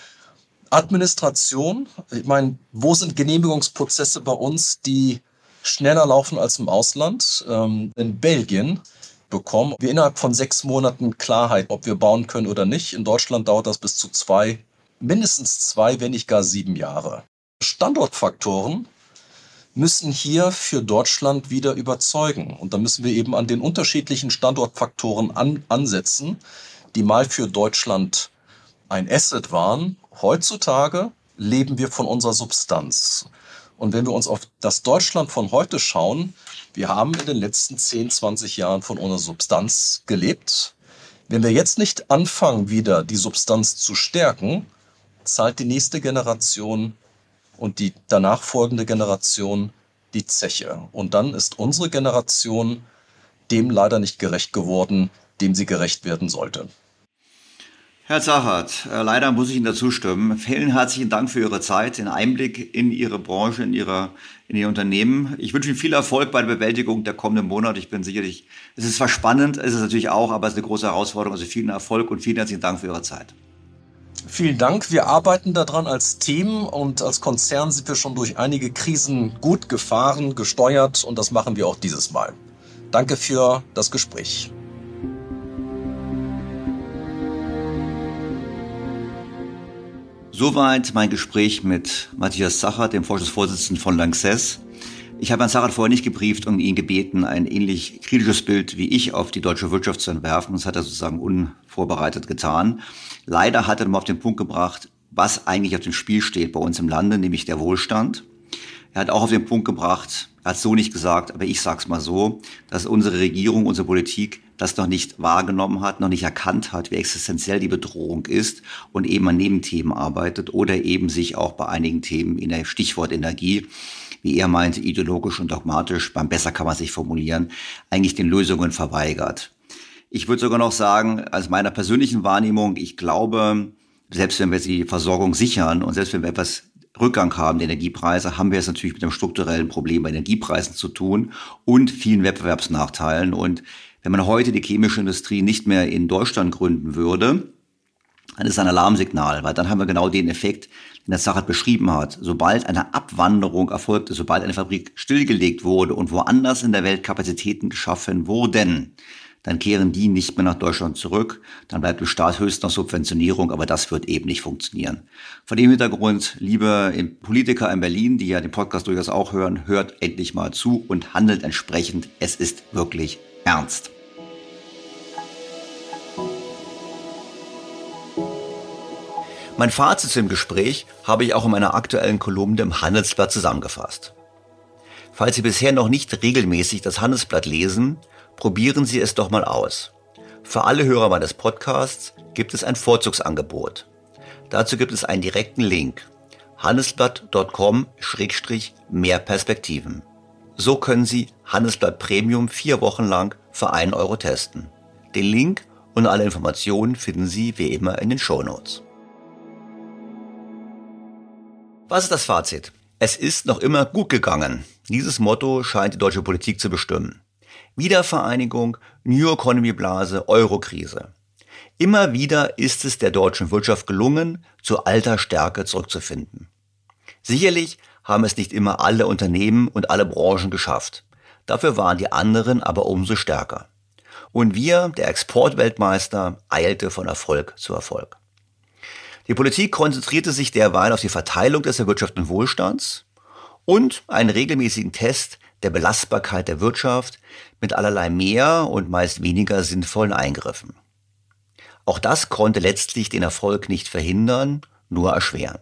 Administration, ich meine, wo sind Genehmigungsprozesse bei uns, die schneller laufen als im Ausland? In Belgien bekommen wir innerhalb von 6 Monaten Klarheit, ob wir bauen können oder nicht. In Deutschland dauert das bis zu mindestens 2, wenn nicht gar 7 Jahre. Standortfaktoren müssen hier für Deutschland wieder überzeugen. Und da müssen wir eben an den unterschiedlichen Standortfaktoren ansetzen, die mal für Deutschland ein Asset waren. Heutzutage leben wir von unserer Substanz. Und wenn wir uns auf das Deutschland von heute schauen, wir haben in den letzten 10, 20 Jahren von unserer Substanz gelebt. Wenn wir jetzt nicht anfangen, wieder die Substanz zu stärken, zahlt die nächste Generation und die danach folgende Generation die Zeche. Und dann ist unsere Generation dem leider nicht gerecht geworden, dem sie gerecht werden sollte. Herr Zachert, leider muss ich Ihnen dazu stimmen. Vielen herzlichen Dank für Ihre Zeit, den Einblick in Ihre Branche, in Ihr Unternehmen. Ich wünsche Ihnen viel Erfolg bei der Bewältigung der kommenden Monate. Ich bin sicherlich, es ist zwar spannend, es ist natürlich auch, aber es ist eine große Herausforderung. Also vielen Erfolg und vielen herzlichen Dank für Ihre Zeit. Vielen Dank. Wir arbeiten daran als Team und als Konzern sind wir schon durch einige Krisen gut gefahren, gesteuert und das machen wir auch dieses Mal. Danke für das Gespräch. Soweit mein Gespräch mit Matthias Zachert, dem Vorstandsvorsitzenden von Lanxess. Ich habe Herrn Zachert vorher nicht gebrieft und ihn gebeten, ein ähnlich kritisches Bild wie ich auf die deutsche Wirtschaft zu entwerfen. Das hat er sozusagen unvorbereitet getan. Leider hat er mal auf den Punkt gebracht, was eigentlich auf dem Spiel steht bei uns im Lande, nämlich der Wohlstand. Er hat auch auf den Punkt gebracht, er hat es so nicht gesagt, aber ich sage es mal so, dass unsere Regierung, unsere Politik das noch nicht wahrgenommen hat, noch nicht erkannt hat, wie existenziell die Bedrohung ist und eben an Nebenthemen arbeitet oder eben sich auch bei einigen Themen in der Stichwort Energie, wie er meinte, ideologisch und dogmatisch, beim besser kann man sich formulieren, eigentlich den Lösungen verweigert. Ich würde sogar noch sagen, aus meiner persönlichen Wahrnehmung, ich glaube, selbst wenn wir die Versorgung sichern und selbst wenn wir etwas Rückgang haben, die Energiepreise, haben wir es natürlich mit einem strukturellen Problem bei Energiepreisen zu tun und vielen Wettbewerbsnachteilen. Und wenn man heute die chemische Industrie nicht mehr in Deutschland gründen würde, dann ist es ein Alarmsignal, weil dann haben wir genau den Effekt, den der Zachert beschrieben hat. Sobald eine Abwanderung erfolgte, sobald eine Fabrik stillgelegt wurde und woanders in der Welt Kapazitäten geschaffen wurden, dann kehren die nicht mehr nach Deutschland zurück. Dann bleibt im Staat höchstens Subventionierung, aber das wird eben nicht funktionieren. Vor dem Hintergrund, liebe Politiker in Berlin, die ja den Podcast durchaus auch hören, hört endlich mal zu und handelt entsprechend. Es ist wirklich ernst. Mein Fazit zum Gespräch habe ich auch in meiner aktuellen Kolumne im Handelsblatt zusammengefasst. Falls Sie bisher noch nicht regelmäßig das Handelsblatt lesen, probieren Sie es doch mal aus. Für alle Hörer meines Podcasts gibt es ein Vorzugsangebot. Dazu gibt es einen direkten Link: handelsblatt.com/mehr Perspektiven. So können Sie Handelsblatt Premium 4 Wochen lang für 1 € testen. Den Link und alle Informationen finden Sie wie immer in den Shownotes. Was ist das Fazit? Es ist noch immer gut gegangen. Dieses Motto scheint die deutsche Politik zu bestimmen. Wiedervereinigung, New Economy Blase, Eurokrise. Immer wieder ist es der deutschen Wirtschaft gelungen, zu alter Stärke zurückzufinden. Sicherlich haben es nicht immer alle Unternehmen und alle Branchen geschafft. Dafür waren die anderen aber umso stärker. Und wir, der Exportweltmeister, eilte von Erfolg zu Erfolg. Die Politik konzentrierte sich derweil auf die Verteilung des erwirtschafteten Wohlstands und einen regelmäßigen Test der Belastbarkeit der Wirtschaft mit allerlei mehr und meist weniger sinnvollen Eingriffen. Auch das konnte letztlich den Erfolg nicht verhindern, nur erschweren.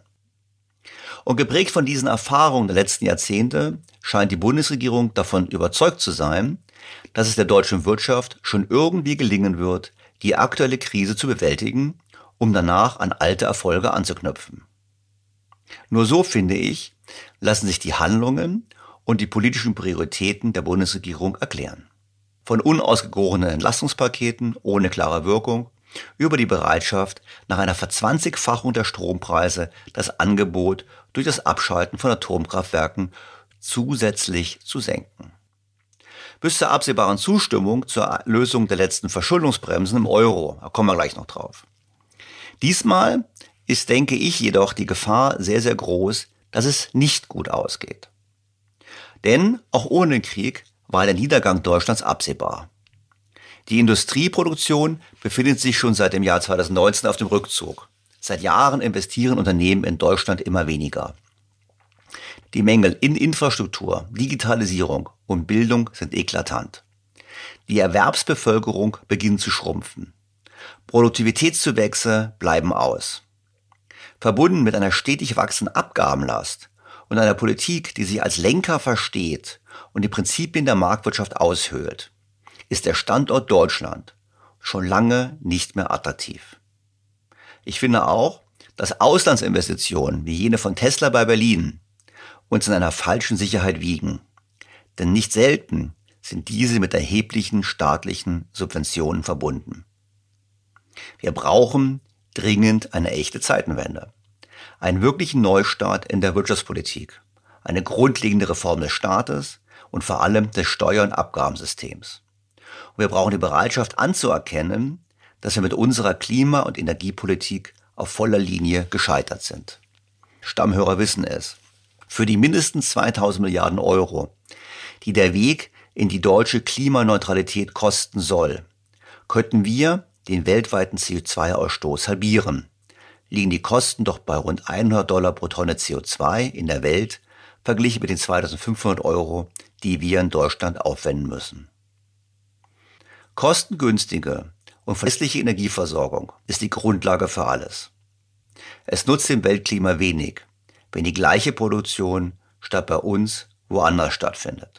Und geprägt von diesen Erfahrungen der letzten Jahrzehnte scheint die Bundesregierung davon überzeugt zu sein, dass es der deutschen Wirtschaft schon irgendwie gelingen wird, die aktuelle Krise zu bewältigen, um danach an alte Erfolge anzuknüpfen. Nur so, finde ich, lassen sich die Handlungen und die politischen Prioritäten der Bundesregierung erklären. Von unausgegorenen Entlastungspaketen ohne klare Wirkung über die Bereitschaft, nach einer Verzwanzigfachung der Strompreise das Angebot durch das Abschalten von Atomkraftwerken zusätzlich zu senken. Bis zur absehbaren Zustimmung zur Lösung der letzten Verschuldungsbremsen im Euro, da kommen wir gleich noch drauf. Diesmal ist, denke ich, jedoch die Gefahr sehr, sehr groß, dass es nicht gut ausgeht. Denn auch ohne den Krieg war der Niedergang Deutschlands absehbar. Die Industrieproduktion befindet sich schon seit dem Jahr 2019 auf dem Rückzug. Seit Jahren investieren Unternehmen in Deutschland immer weniger. Die Mängel in Infrastruktur, Digitalisierung und Bildung sind eklatant. Die Erwerbsbevölkerung beginnt zu schrumpfen. Produktivitätszuwächse bleiben aus. Verbunden mit einer stetig wachsenden Abgabenlast und einer Politik, die sich als Lenker versteht und die Prinzipien der Marktwirtschaft aushöhlt, ist der Standort Deutschland schon lange nicht mehr attraktiv. Ich finde auch, dass Auslandsinvestitionen wie jene von Tesla bei Berlin uns in einer falschen Sicherheit wiegen. Denn nicht selten sind diese mit erheblichen staatlichen Subventionen verbunden. Wir brauchen dringend eine echte Zeitenwende, einen wirklichen Neustart in der Wirtschaftspolitik, eine grundlegende Reform des Staates und vor allem des Steuer- und Abgabensystems. Und wir brauchen die Bereitschaft anzuerkennen, dass wir mit unserer Klima- und Energiepolitik auf voller Linie gescheitert sind. Stammhörer wissen es. Für die mindestens 2000 Milliarden Euro, die der Weg in die deutsche Klimaneutralität kosten soll, könnten wir den weltweiten CO2-Ausstoß halbieren. Liegen die Kosten doch bei rund $100 pro Tonne CO2 in der Welt, verglichen mit den 2500 Euro, die wir in Deutschland aufwenden müssen. Kostengünstige und verlässliche Energieversorgung ist die Grundlage für alles. Es nutzt dem Weltklima wenig, wenn die gleiche Produktion statt bei uns woanders stattfindet.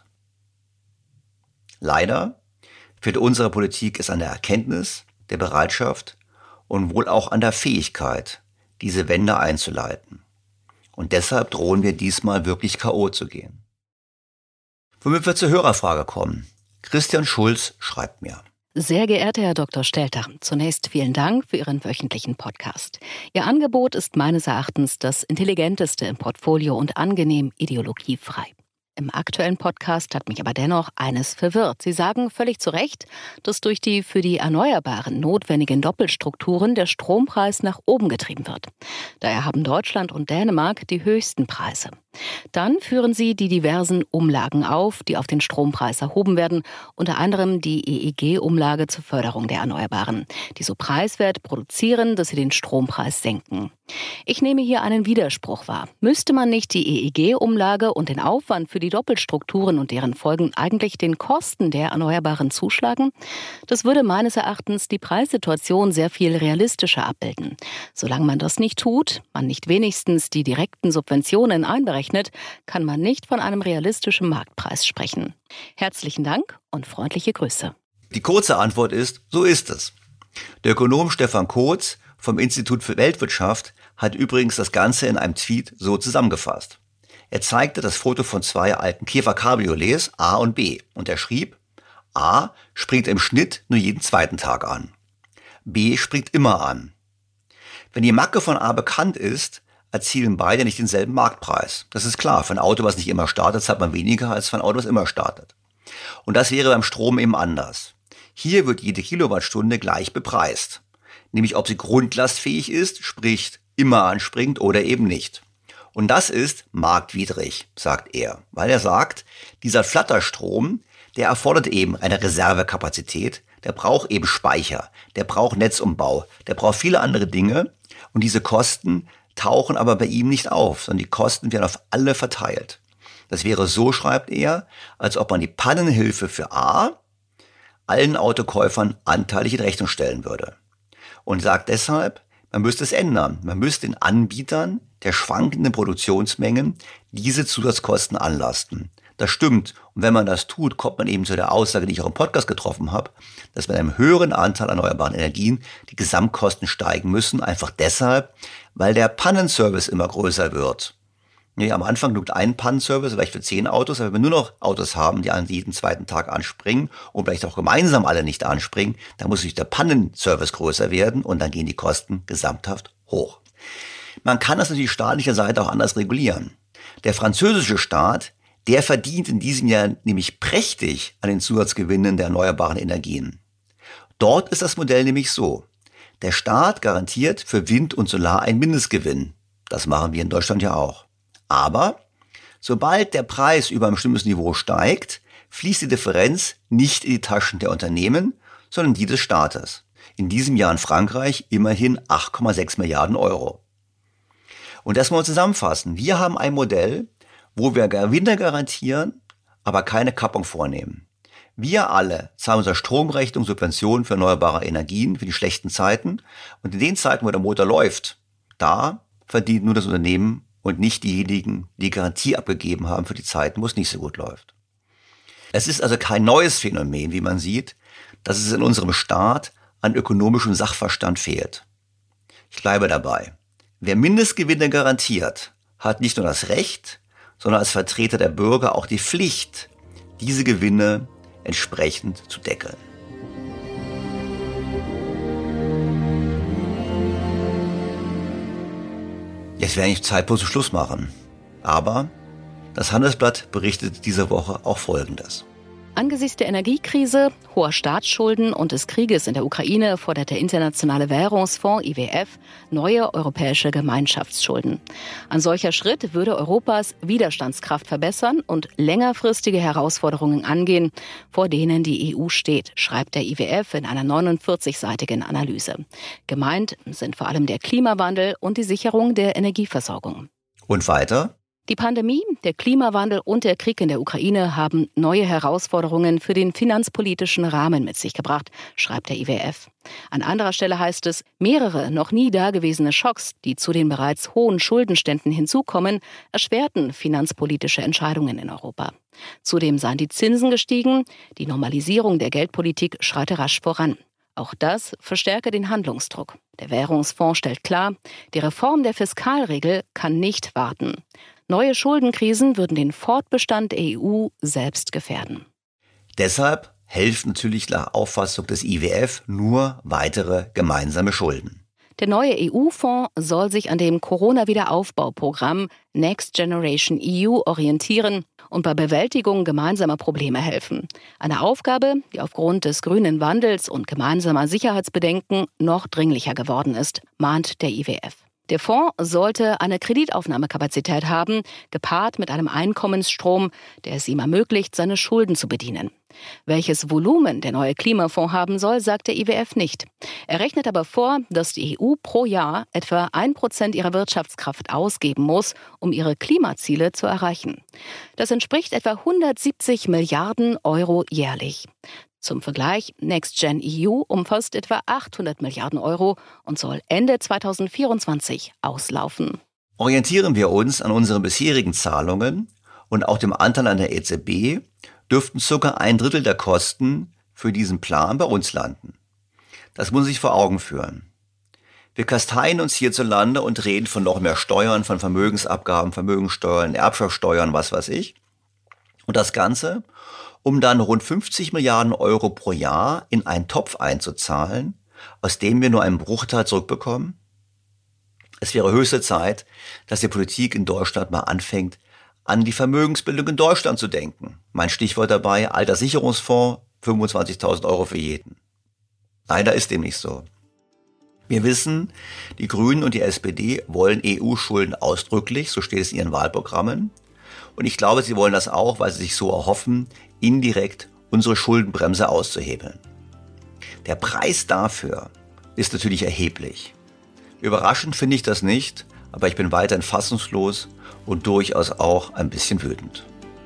Leider fehlt unserer Politik es an der Erkenntnis, der Bereitschaft und wohl auch an der Fähigkeit, diese Wende einzuleiten. Und deshalb drohen wir diesmal wirklich K.O. zu gehen. Womit wir zur Hörerfrage kommen. Christian Schulz schreibt mir: Sehr geehrter Herr Dr. Stelter, zunächst vielen Dank für Ihren wöchentlichen Podcast. Ihr Angebot ist meines Erachtens das intelligenteste im Portfolio und angenehm ideologiefrei. Im aktuellen Podcast hat mich aber dennoch eines verwirrt. Sie sagen völlig zu Recht, dass durch die für die Erneuerbaren notwendigen Doppelstrukturen der Strompreis nach oben getrieben wird. Daher haben Deutschland und Dänemark die höchsten Preise. Dann führen Sie die diversen Umlagen auf, die auf den Strompreis erhoben werden, unter anderem die EEG-Umlage zur Förderung der Erneuerbaren, die so preiswert produzieren, dass sie den Strompreis senken. Ich nehme hier einen Widerspruch wahr. Müsste man nicht die EEG-Umlage und den Aufwand für die Doppelstrukturen und deren Folgen eigentlich den Kosten der Erneuerbaren zuschlagen? Das würde meines Erachtens die Preissituation sehr viel realistischer abbilden. Solange man das nicht tut, man nicht wenigstens die direkten Subventionen einberechnet, kann man nicht von einem realistischen Marktpreis sprechen. Herzlichen Dank und freundliche Grüße. Die kurze Antwort ist, so ist es. Der Ökonom Stefan Kotz vom Institut für Weltwirtschaft hat übrigens das Ganze in einem Tweet so zusammengefasst. Er zeigte das Foto von zwei alten Käfer-Cabriolets A und B und er schrieb: A springt im Schnitt nur jeden zweiten Tag an. B springt immer an. Wenn die Macke von A bekannt ist, erzielen beide nicht denselben Marktpreis. Das ist klar, für ein Auto, was nicht immer startet, zahlt man weniger als für ein Auto, was immer startet. Und das wäre beim Strom eben anders. Hier wird jede Kilowattstunde gleich bepreist. Nämlich ob sie grundlastfähig ist, sprich immer anspringt oder eben nicht. Und das ist marktwidrig, sagt er, weil er sagt, dieser Flatterstrom, der erfordert eben eine Reservekapazität, der braucht eben Speicher, der braucht Netzumbau, der braucht viele andere Dinge und diese Kosten tauchen aber bei ihm nicht auf, sondern die Kosten werden auf alle verteilt. Das wäre so, schreibt er, als ob man die Pannenhilfe für A allen Autokäufern anteilig in Rechnung stellen würde. Und sagt deshalb, man müsste es ändern. Man müsste den Anbietern der schwankenden Produktionsmengen diese Zusatzkosten anlasten. Das stimmt. Und wenn man das tut, kommt man eben zu der Aussage, die ich auch im Podcast getroffen habe, dass mit einem höheren Anteil an erneuerbaren Energien die Gesamtkosten steigen müssen. Einfach deshalb, weil der Pannenservice immer größer wird. Nee, am Anfang genügt ein Pannenservice, vielleicht für 10 Autos, aber wenn wir nur noch Autos haben, die an jedem zweiten Tag anspringen und vielleicht auch gemeinsam alle nicht anspringen, dann muss natürlich der Pannenservice größer werden und dann gehen die Kosten gesamthaft hoch. Man kann das natürlich staatlicher Seite auch anders regulieren. Der französische Staat, der verdient in diesem Jahr nämlich prächtig an den Zusatzgewinnen der erneuerbaren Energien. Dort ist das Modell nämlich so. Der Staat garantiert für Wind und Solar einen Mindestgewinn. Das machen wir in Deutschland ja auch. Aber sobald der Preis über ein bestimmtes Niveau steigt, fließt die Differenz nicht in die Taschen der Unternehmen, sondern die des Staates. In diesem Jahr in Frankreich immerhin 8,6 Milliarden Euro. Und das mal zusammenfassen. Wir haben ein Modell, wo wir Gewinne garantieren, aber keine Kappung vornehmen. Wir alle zahlen unsere Stromrechnung, Subventionen für erneuerbare Energien für die schlechten Zeiten. Und in den Zeiten, wo der Motor läuft, da verdient nur das Unternehmen und nicht diejenigen, die Garantie abgegeben haben für die Zeiten, wo es nicht so gut läuft. Es ist also kein neues Phänomen, wie man sieht, dass es in unserem Staat an ökonomischem Sachverstand fehlt. Ich bleibe dabei. Wer Mindestgewinne garantiert, hat nicht nur das Recht, sondern als Vertreter der Bürger auch die Pflicht, diese Gewinne entsprechend zu deckeln. Jetzt wäre eigentlich Zeit, zu Schluss machen. Aber das Handelsblatt berichtet diese Woche auch Folgendes. Angesichts der Energiekrise, hoher Staatsschulden und des Krieges in der Ukraine fordert der Internationale Währungsfonds IWF neue europäische Gemeinschaftsschulden. Ein solcher Schritt würde Europas Widerstandskraft verbessern und längerfristige Herausforderungen angehen, vor denen die EU steht, schreibt der IWF in einer 49-seitigen Analyse. Gemeint sind vor allem der Klimawandel und die Sicherung der Energieversorgung. Und weiter? Die Pandemie, der Klimawandel und der Krieg in der Ukraine haben neue Herausforderungen für den finanzpolitischen Rahmen mit sich gebracht, schreibt der IWF. An anderer Stelle heißt es, mehrere noch nie dagewesene Schocks, die zu den bereits hohen Schuldenständen hinzukommen, erschwerten finanzpolitische Entscheidungen in Europa. Zudem seien die Zinsen gestiegen, die Normalisierung der Geldpolitik schreite rasch voran. Auch das verstärke den Handlungsdruck. Der Währungsfonds stellt klar, die Reform der Fiskalregel kann nicht warten. Neue Schuldenkrisen würden den Fortbestand der EU selbst gefährden. Deshalb helfen natürlich nach Auffassung des IWF nur weitere gemeinsame Schulden. Der neue EU-Fonds soll sich an dem Corona-Wiederaufbauprogramm Next Generation EU orientieren und bei Bewältigung gemeinsamer Probleme helfen. Eine Aufgabe, die aufgrund des grünen Wandels und gemeinsamer Sicherheitsbedenken noch dringlicher geworden ist, mahnt der IWF. Der Fonds sollte eine Kreditaufnahmekapazität haben, gepaart mit einem Einkommensstrom, der es ihm ermöglicht, seine Schulden zu bedienen. Welches Volumen der neue Klimafonds haben soll, sagt der IWF nicht. Er rechnet aber vor, dass die EU pro Jahr etwa 1% ihrer Wirtschaftskraft ausgeben muss, um ihre Klimaziele zu erreichen. Das entspricht etwa 170 Milliarden Euro jährlich. Zum Vergleich, Next Gen EU umfasst etwa 800 Milliarden Euro und soll Ende 2024 auslaufen. Orientieren wir uns an unseren bisherigen Zahlungen und auch dem Anteil an der EZB, dürften ca. 1/3 der Kosten für diesen Plan bei uns landen. Das muss man sich vor Augen führen. Wir kasteien uns hierzulande und reden von noch mehr Steuern, von Vermögensabgaben, Vermögensteuern, Erbschaftssteuern, was weiß ich. Und das Ganze, um dann rund 50 Milliarden Euro pro Jahr in einen Topf einzuzahlen, aus dem wir nur einen Bruchteil zurückbekommen? Es wäre höchste Zeit, dass die Politik in Deutschland mal anfängt, an die Vermögensbildung in Deutschland zu denken. Mein Stichwort dabei, Alterssicherungsfonds, 25.000 Euro für jeden. Leider ist dem nicht so. Wir wissen, die Grünen und die SPD wollen EU-Schulden ausdrücklich, so steht es in ihren Wahlprogrammen. Und ich glaube, sie wollen das auch, weil sie sich so erhoffen, indirekt unsere Schuldenbremse auszuhebeln. Der Preis dafür ist natürlich erheblich. Überraschend finde ich das nicht, aber ich bin weiterhin fassungslos und durchaus auch ein bisschen wütend.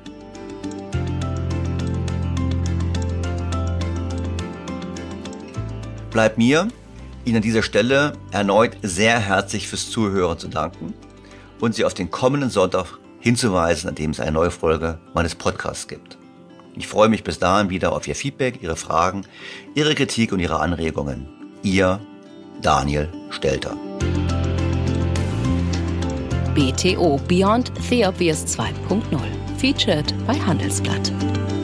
Bleibt mir, Ihnen an dieser Stelle erneut sehr herzlich fürs Zuhören zu danken und Sie auf den kommenden Sonntag hinzuweisen, an dem es eine neue Folge meines Podcasts gibt. Ich freue mich bis dahin wieder auf Ihr Feedback, Ihre Fragen, Ihre Kritik und Ihre Anregungen. Ihr Daniel Stelter. BTO Beyond the Obvious 2.0 featured bei Handelsblatt.